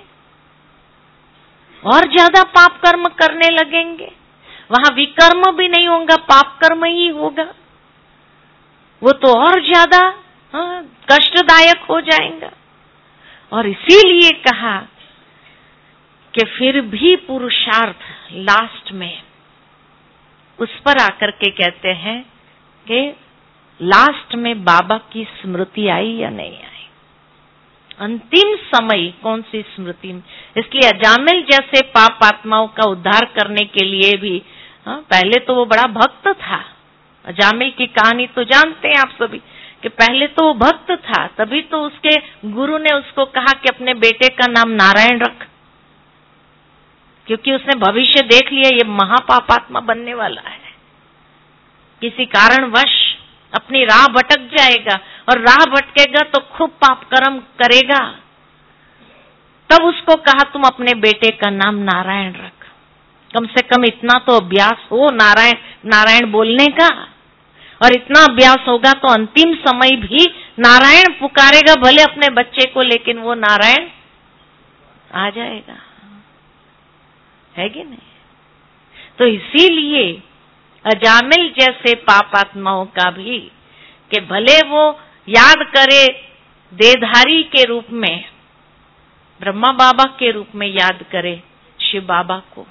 और ज्यादा पाप कर्म करने लगेंगे। वहां विकर्म भी नहीं होगा, पाप कर्म ही होगा। वो तो और ज्यादा कष्टदायक हो जाएगा। और इसीलिए कहा कि फिर भी पुरुषार्थ लास्ट में उस पर आकर के कहते हैं कि लास्ट में बाबा की स्मृति आई या नहीं आई। अंतिम समय कौन सी स्मृति में? इसलिए अजामिल जैसे पाप आत्माओं का उद्धार करने के लिए भी, पहले तो वो बड़ा भक्त था। अजामिल की कहानी तो जानते हैं आप सभी, कि पहले तो वो भक्त था, तभी तो उसके गुरु ने उसको कहा कि अपने बेटे का नाम नारायण रख, क्योंकि उसने भविष्य देख लिया ये महापापात्मा बनने वाला है, किसी कारणवश अपनी राह भटक जाएगा, और राह भटकेगा तो खूब पाप कर्म करेगा। तब उसको कहा तुम अपने बेटे का नाम नारायण रख, कम से कम इतना तो अभ्यास हो नारायण नारायण बोलने का, और इतना अभ्यास होगा तो अंतिम समय भी नारायण पुकारेगा, भले अपने बच्चे को, लेकिन वो नारायण आ जाएगा, है कि नहीं? तो इसीलिए अजामिल जैसे पापात्माओं का भी, कि भले वो याद करे देहधारी के रूप में, ब्रह्मा बाबा के रूप में याद करे शिव बाबा को,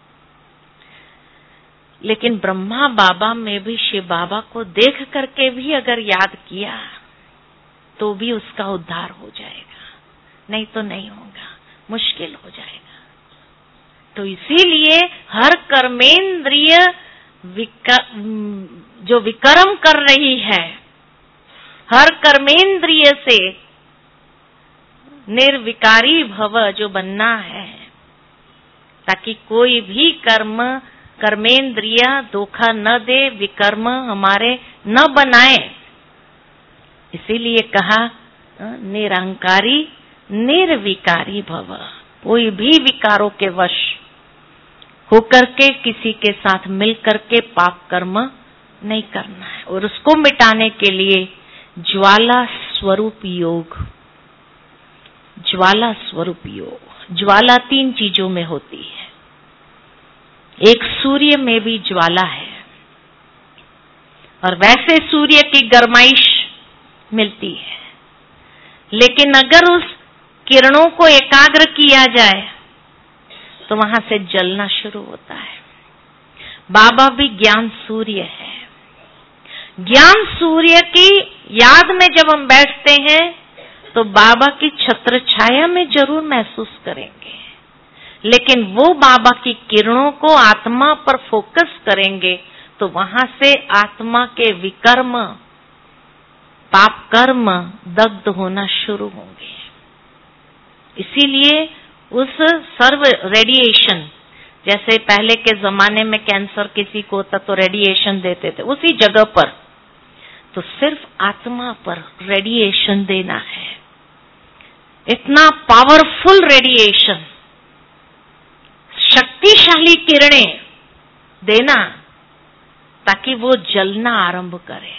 लेकिन ब्रह्मा बाबा में भी शिव बाबा को देख करके भी अगर याद किया तो भी उसका उद्धार हो जाएगा, नहीं तो नहीं होगा, मुश्किल हो जाएगा। तो इसीलिए हर कर्मेंद्रिय जो विकर्म कर रही है, हर कर्मेंद्रिय से निर्विकारी भव जो बनना है, ताकि कोई भी कर्मेंद्रिय धोखा न दे, विकर्म हमारे न बनाए। इसीलिए कहा निरंकारी निर्विकारी भव, कोई भी विकारों के वश होकर के किसी के साथ मिल करके पाप कर्म नहीं करना है, और उसको मिटाने के लिए ज्वाला स्वरूप योग, ज्वाला स्वरूप योग। ज्वाला 3 चीजों में होती है, एक सूर्य में भी ज्वाला है और वैसे सूर्य की गर्माइश मिलती है, लेकिन अगर उस किरणों को एकाग्र किया जाए तो वहां से जलना शुरू होता है। बाबा भी ज्ञान सूर्य है। ज्ञान सूर्य की याद में जब हम बैठते हैं तो बाबा की छत्र छाया में जरूर महसूस करेंगे, लेकिन वो बाबा की किरणों को आत्मा पर फोकस करेंगे तो वहां से आत्मा के विकर्म, पाप कर्म दग्ध होना शुरू होंगे। इसीलिए उस सर्व रेडिएशन, जैसे पहले के जमाने में कैंसर किसी को होता तो रेडिएशन देते थे, उसी जगह पर तो सिर्फ आत्मा पर रेडिएशन देना है। इतना पावरफुल रेडिएशन, शक्तिशाली किरणें देना ताकि वो जलना आरंभ करे,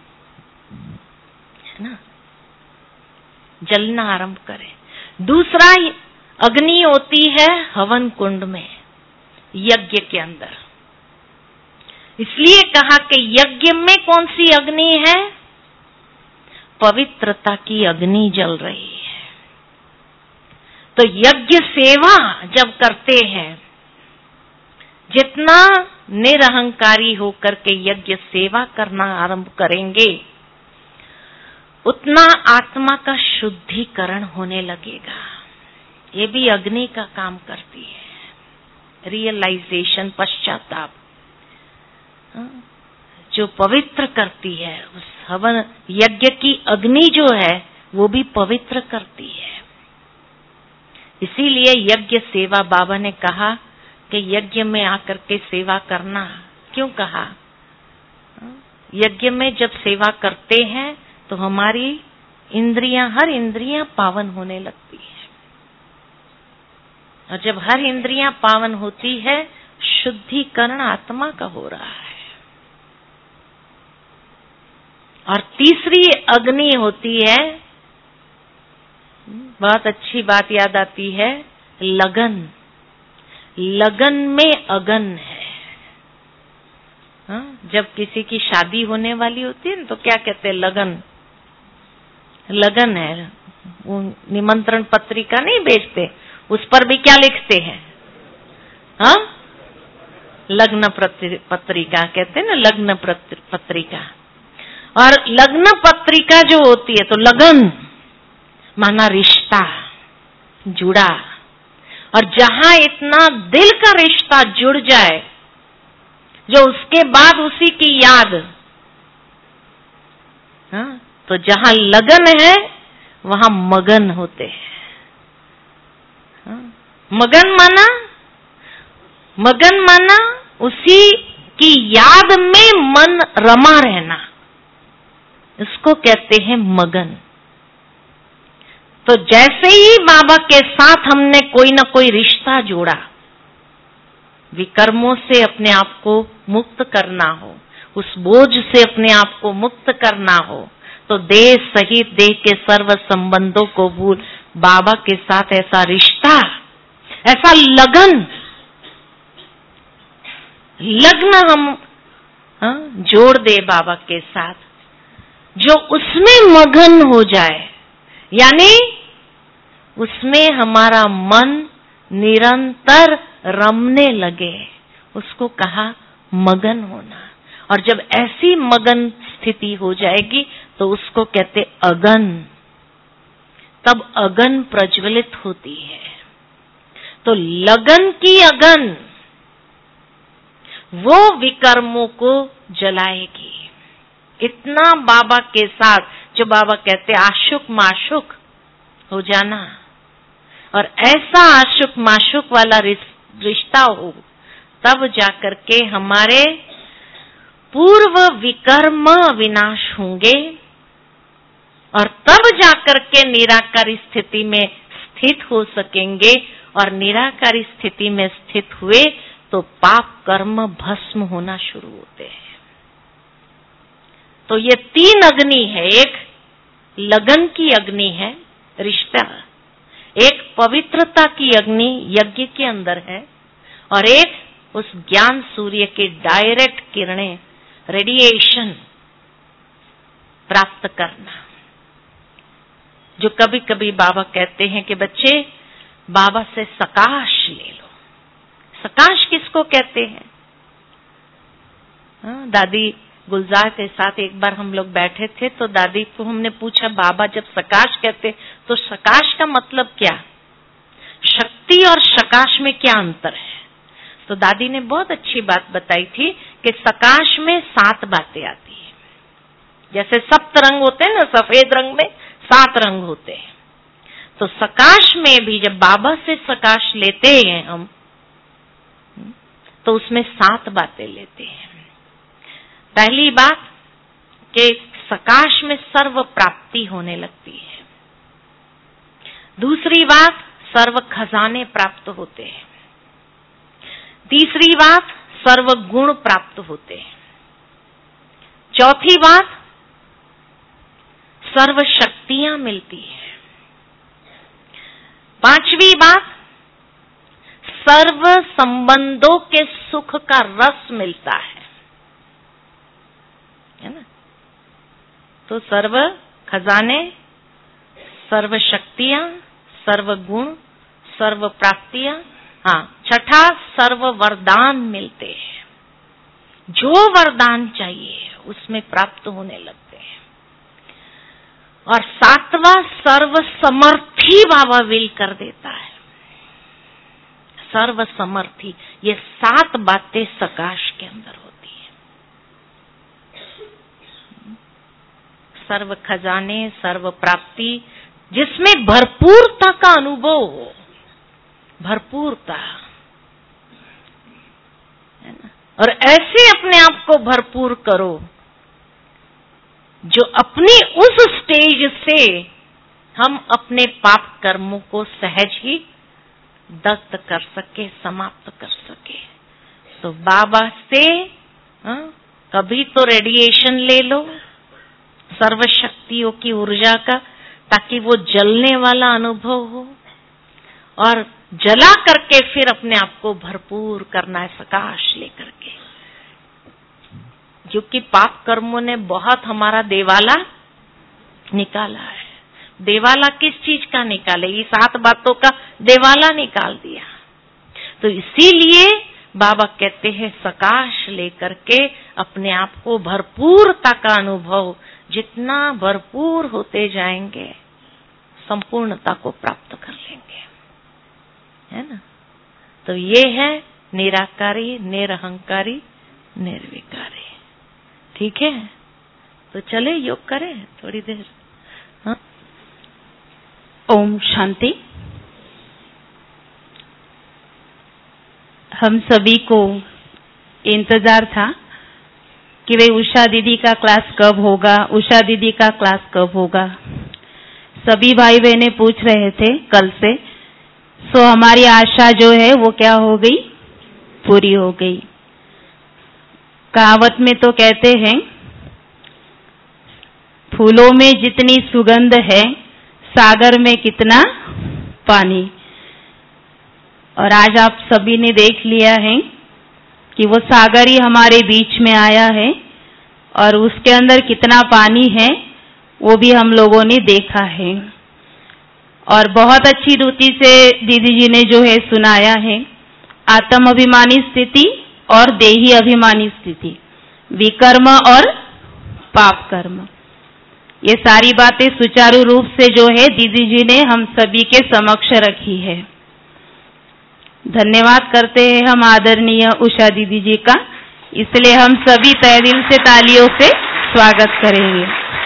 है ना, जलना आरंभ करे। दूसरा अग्नि होती है हवन कुंड में, यज्ञ के अंदर। इसलिए कहा कि यज्ञ में कौन सी अग्नि है? पवित्रता की अग्नि जल रही है। तो यज्ञ सेवा जब करते हैं, जितना निरहंकारी होकर के यज्ञ सेवा करना आरंभ करेंगे, उतना आत्मा का शुद्धिकरण होने लगेगा। ये भी अग्नि का काम करती है। रियलाइजेशन, पश्चाताप, जो पवित्र करती है, उस हवन यज्ञ की अग्नि जो है वो भी पवित्र करती है। इसीलिए यज्ञ सेवा बाबा ने कहा कि यज्ञ में आकर के सेवा करना। क्यों कहा? यज्ञ में जब सेवा करते हैं तो हमारी इंद्रियां, हर इंद्रियां पावन होने लगती है, और जब हर इंद्रियां पावन होती है, शुद्धिकरण आत्मा का हो रहा है। और तीसरी अग्नि होती है, बहुत अच्छी बात याद आती है, लगन। लगन में अगन है। जब किसी की शादी होने वाली होती है तो क्या कहते हैं? लगन, लगन है। वो निमंत्रण पत्रिका नहीं भेजते, उस पर भी क्या लिखते हैं? हाँ, लग्न पत्रिका कहते हैं ना, लग्न पत्रिका। और लग्न पत्रिका जो होती है तो लगन माना रिश्ता जुड़ा, और जहां इतना दिल का रिश्ता जुड़ जाए, जो उसके बाद उसी की याद, हाँ, तो जहां लगन है वहां मगन होते हैं। मगन माना उसी की याद में मन रमा रहना, इसको कहते हैं मगन। तो जैसे ही बाबा के साथ हमने कोई ना कोई रिश्ता जोड़ा, विकर्मों से अपने आप को मुक्त करना हो, उस बोझ से अपने आप को मुक्त करना हो, तो देह सहित देह के सर्व संबंधों को भूल बाबा के साथ ऐसा रिश्ता, ऐसा लगन, लग्न हम जोड़ दे बाबा के साथ, जो उसमें मगन हो जाए, यानी उसमें हमारा मन निरंतर रमने लगे, उसको कहा मगन होना। और जब ऐसी मगन स्थिति हो जाएगी तो उसको कहते अगन। तब अगन प्रज्वलित होती है। तो लगन की अगन वो विकर्मों को जलाएगी। इतना बाबा के साथ, जो बाबा कहते आशुक माशुक हो जाना, और ऐसा आशुक माशुक वाला रिश्ता हो, तब जाकर के हमारे पूर्व विकर्म विनाश होंगे, और तब जाकर के निराकारी स्थिति में स्थित हो सकेंगे। और निराकारी स्थिति में स्थित हुए तो पाप कर्म भस्म होना शुरू होते हैं। तो ये तीन अग्नि है, एक लगन की अग्नि है रिश्ता, एक पवित्रता की अग्नि यज्ञ के अंदर है, और एक उस ज्ञान सूर्य की डायरेक्ट किरणें, रेडिएशन प्राप्त करना। जो कभी कभी बाबा कहते हैं कि बच्चे बाबा से सकाश ले लो। सकाश किसको कहते हैं? दादी गुलजार के साथ एक बार हम लोग बैठे थे तो दादी को हमने पूछा, बाबा जब सकाश कहते तो सकाश का मतलब क्या? शक्ति और सकाश में क्या अंतर है? तो दादी ने बहुत अच्छी बात बताई थी कि सकाश में 7 बातें आती है। जैसे 7 रंग होते हैं ना, सफेद रंग में 7 रंग होते हैं। तो सकाश में भी जब बाबा से सकाश लेते हैं हम, तो उसमें 7 बातें लेते हैं। पहली बात कि सकाश में सर्व प्राप्ति होने लगती है। दूसरी बात, सर्व खजाने प्राप्त होते हैं। तीसरी बात, सर्व गुण प्राप्त होते हैं। चौथी बात, सर्व शक्तियां मिलती हैं। 5वीं बात, सर्व संबंधों के सुख का रस मिलता है ना? तो सर्व खजाने, सर्व शक्तियां, सर्व गुण, सर्व प्राप्तियां। हाँ, छठा, सर्व वरदान मिलते हैं। जो वरदान चाहिए उसमें प्राप्त होने लगते हैं। और 7वां, सर्व समर्थी बाबा विल कर देता है। सर्व समर्थी, ये 7 बातें सकाश के अंदर होती है। सर्व खजाने, सर्व प्राप्ति, जिसमें भरपूरता का अनुभव हो, भरपूरता है ना। और ऐसे अपने आप को भरपूर करो जो अपनी उस स्टेज से हम अपने पाप कर्मों को सहज ही दग्ध कर सके, समाप्त कर सके। तो बाबा से कभी तो रेडिएशन ले लो सर्व शक्तियों की ऊर्जा का, ताकि वो जलने वाला अनुभव हो, और जला करके फिर अपने आप को भरपूर करना है सकाश लेकर के। क्योंकि पाप कर्मों ने बहुत हमारा देवाला निकाला है। देवाला किस चीज का निकाले? ये 7 बातों का देवाला निकाल दिया। तो इसीलिए बाबा कहते हैं सकाश लेकर के अपने आप को भरपूरता का अनुभव, जितना भरपूर होते जाएंगे संपूर्णता को प्राप्त कर लेंगे, है ना। तो ये है निराकारी, निरहंकारी, निर्विकारी। ठीक है, तो चले योग करें थोड़ी देर। हाँ? ओम शांति। हम सभी को इंतजार था कि वे उषा दीदी का क्लास कब होगा, उषा दीदी का क्लास कब होगा। सभी भाई बहनें पूछ रहे थे कल से। सो हमारी आशा जो है वो क्या हो गई? पूरी हो गई। कहावत में तो कहते हैं, फूलों में जितनी सुगंध है सागर में कितना पानी। और आज आप सभी ने देख लिया है कि वो सागर ही हमारे बीच में आया है, और उसके अंदर कितना पानी है वो भी हम लोगों ने देखा है। और बहुत अच्छी रुचि से दीदी जी ने जो है सुनाया है, आत्म अभिमानी स्थिति और देही अभिमानी स्थिति, विकर्म और पाप कर्म। ये सारी बातें सुचारू रूप से जो है दीदी जी ने हम सभी के समक्ष रखी है। धन्यवाद करते हैं हम आदरणीय उषा दीदी जी का। इसलिए हम सभी तहे दिल से तालियों से स्वागत करेंगे।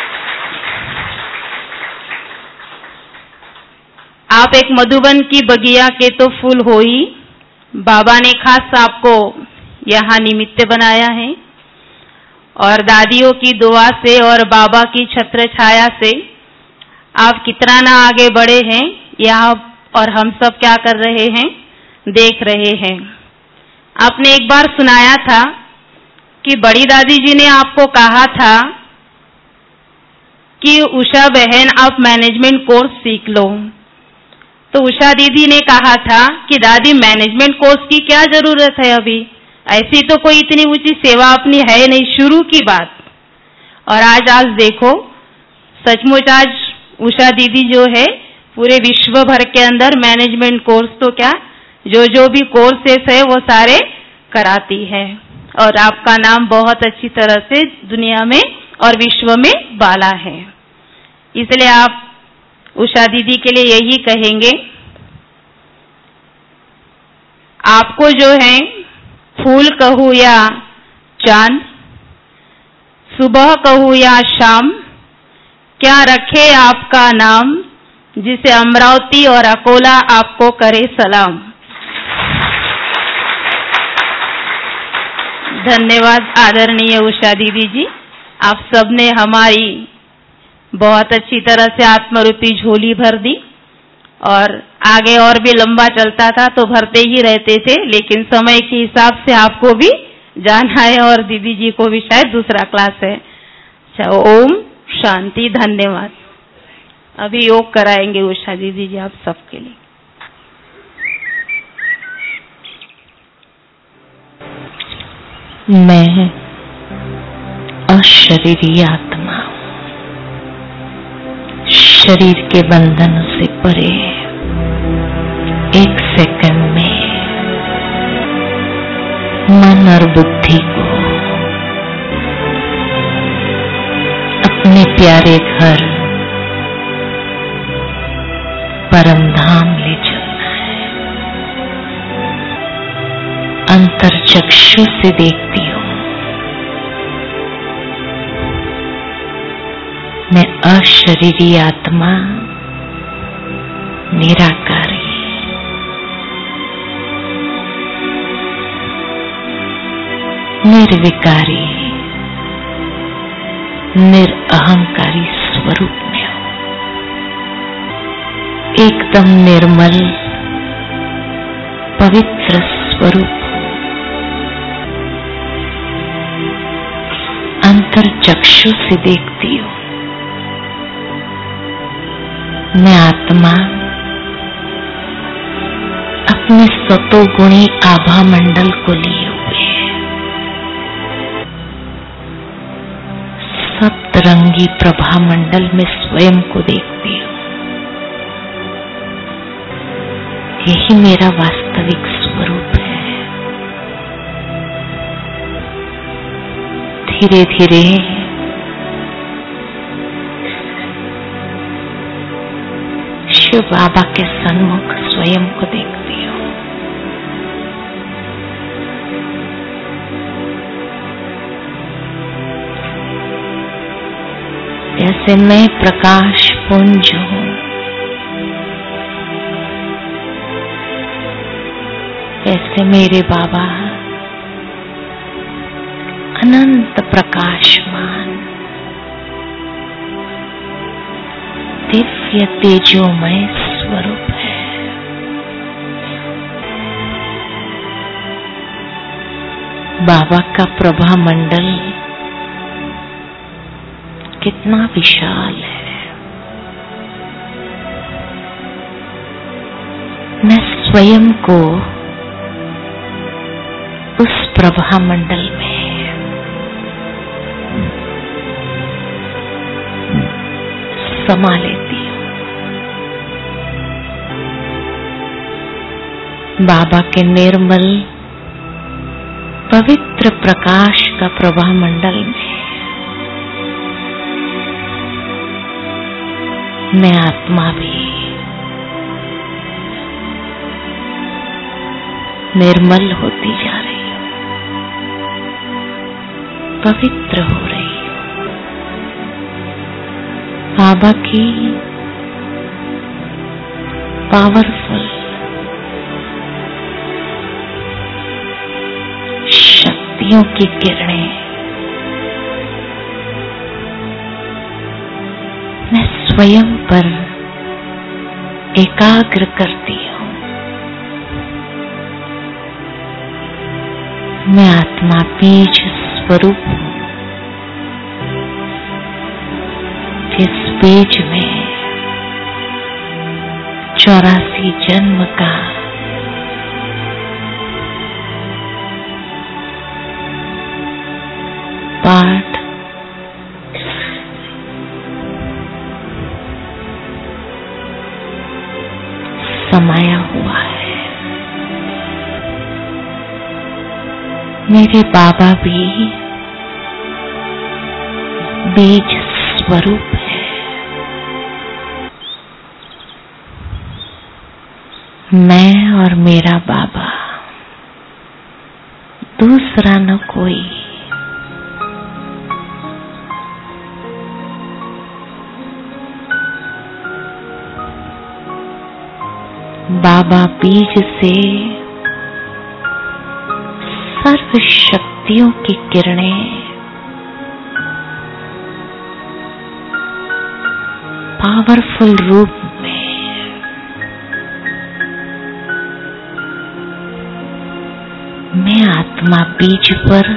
आप एक मधुबन की बगिया के तो फूल हो ही, बाबा ने खास आपको यहाँ निमित्त बनाया है, और दादियों की दुआ से और बाबा की छत्र छाया से आप कितना ना आगे बढ़े हैं यहाँ, और हम सब क्या कर रहे हैं? देख रहे हैं। आपने एक बार सुनाया था कि बड़ी दादी जी ने आपको कहा था कि उषा बहन आप मैनेजमेंट कोर्स सीख लो। तो उषा दीदी ने कहा था कि दादी मैनेजमेंट कोर्स की क्या जरूरत है, अभी ऐसी तो कोई इतनी ऊंची सेवा अपनी है नहीं, शुरू की बात। और आज देखो सचमुच आज उषा दीदी जो है पूरे विश्व भर के अंदर मैनेजमेंट कोर्स तो क्या जो भी कोर्सेस है वो सारे कराती है, और आपका नाम बहुत अच्छी तरह से दुनिया में और विश्व में बाला है। इसलिए आप उषा दीदी के लिए यही कहेंगे, आपको जो है फूल कहूँ या चांद, सुबह कहूँ या शाम, क्या रखे आपका नाम, जिसे अमरावती और अकोला आपको करे सलाम। धन्यवाद आदरणीय उषा दीदी जी, आप सबने हमारी बहुत अच्छी तरह से आत्मरूपी झोली भर दी, और आगे और भी लंबा चलता था तो भरते ही रहते थे, लेकिन समय के हिसाब से आपको भी जाना है और दीदी जी को भी शायद दूसरा क्लास है। अच्छा, ओम शांति, धन्यवाद। अभी योग कराएंगे उषा दीदी जी आप सबके लिए। मैं अशरीरी आत्मा, शरीर के बंधन से परे, एक सेकंड में मन और बुद्धि को अपने प्यारे घर परम धाम ले चलना है। अंतर चक्षु से देखती हूँ, मैं अशरीरी आत्मा, निराकारी, निर्विकारी, निरअहंकारी स्वरूप में हूं। एकदम निर्मल पवित्र स्वरूप। अंतर चक्षु से देखती हूं, मैं आत्मा अपने सतोगुणी आभा मंडल को लिए हुए सप्तरंगी प्रभा मंडल में स्वयं को देखती हूं। यही मेरा वास्तविक स्वरूप है। धीरे धीरे शिव बाबा के सन्मुख स्वयं को देखती हूँ। जैसे मैं प्रकाश पुंज हूँ, ऐसे मेरे बाबा अनंत प्रकाशमान दिव्य तेजोमय स्वरूप है। बाबा का प्रभा मंडल कितना विशाल है। मैं स्वयं को उस प्रभा मंडल में समा लेती हूँ। बाबा के निर्मल पवित्र प्रकाश का प्रभा मंडल में मैं आत्मा भी निर्मल होती जा रही हूँ, पवित्र हो रही हूँ। बाबा की पावरफुल शक्तियों की किरणें मैं स्वयं पर एकाग्र करती हूँ। मैं आत्मा बीज स्वरूप हूँ, जिस बीज में 84 जन्म का पाठ समाया हुआ है। मेरे बाबा भी बीज स्वरूप है। मैं और मेरा बाबा, दूसरा न कोई। बाबा बीज से सर्व शक्तियों की किरणें पावरफुल रूप में मैं आत्मा बीज पर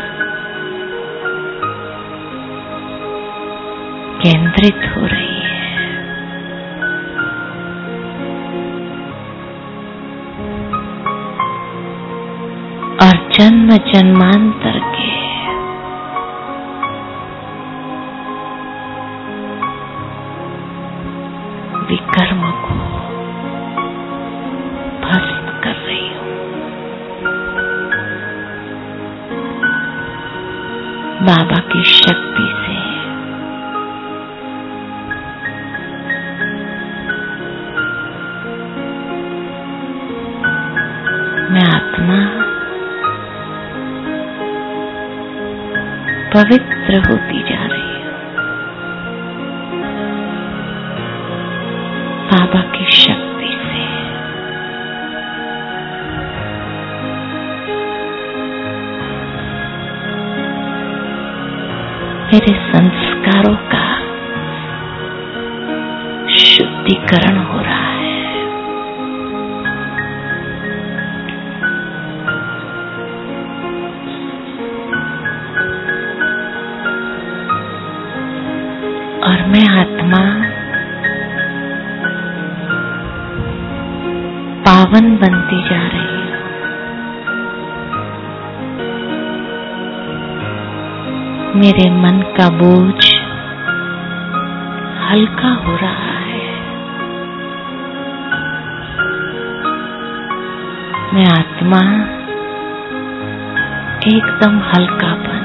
केंद्रित हो रही है। और जन्म जन्मांतर के विकर्म को भस्म कर रही हूं। बाबा की शक्ति से मैं आत्मा पवित्र होती जा रही है। बाबा की शक्ति से मेरे संस्कारों का शुद्धिकरण हो रहा है। और मैं आत्मा पावन बनती जा रही हूं। मेरे मन का बोझ हल्का हो रहा है। मैं आत्मा एकदम हल्कापन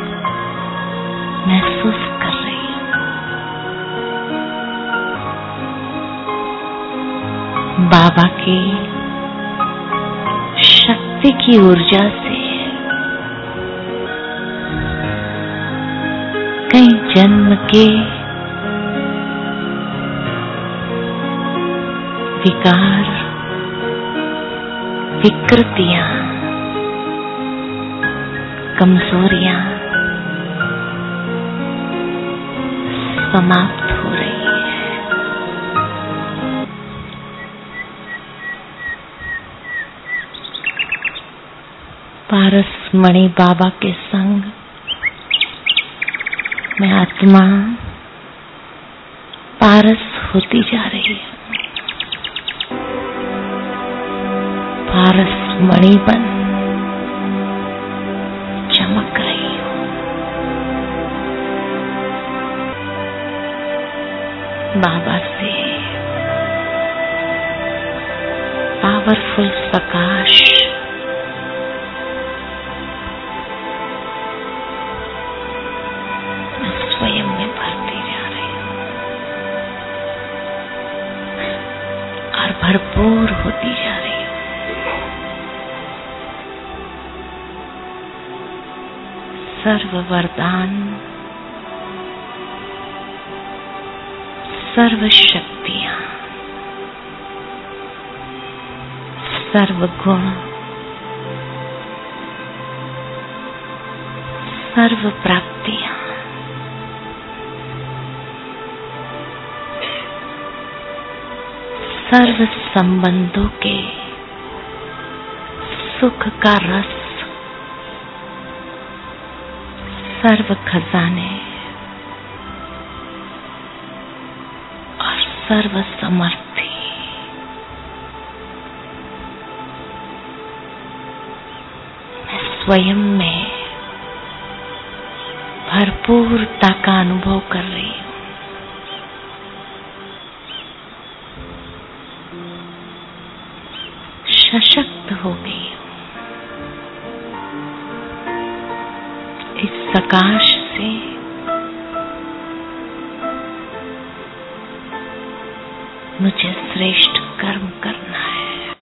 महसूस कर रही हूं। बाबा की शक्ति की ऊर्जा से कई जन्म के विकार, विकृतियां, कमजोरियां समाप्त हो रही है। पारस मणि बाबा के संग मैं आत्मा पारस होती जा रही है। पारस मणि बन चमक रही हूं। बाबा से पावरफुल प्रकाश स्वयं में भरती जा रही हूं और भरपूर होती जा रही हूं। सर्व वरदान, सर्व शक्तियां, सर्व गुण, सर्व प्राप्तियां सर्व संबंधों के सुख का रस, सर्व खजाने और सर्व समर्थी मैं स्वयं में भरपूरता का अनुभव कर रही हूं। सशक्त हो गई हूं। इस प्रकाश से मुझे श्रेष्ठ कर्म करना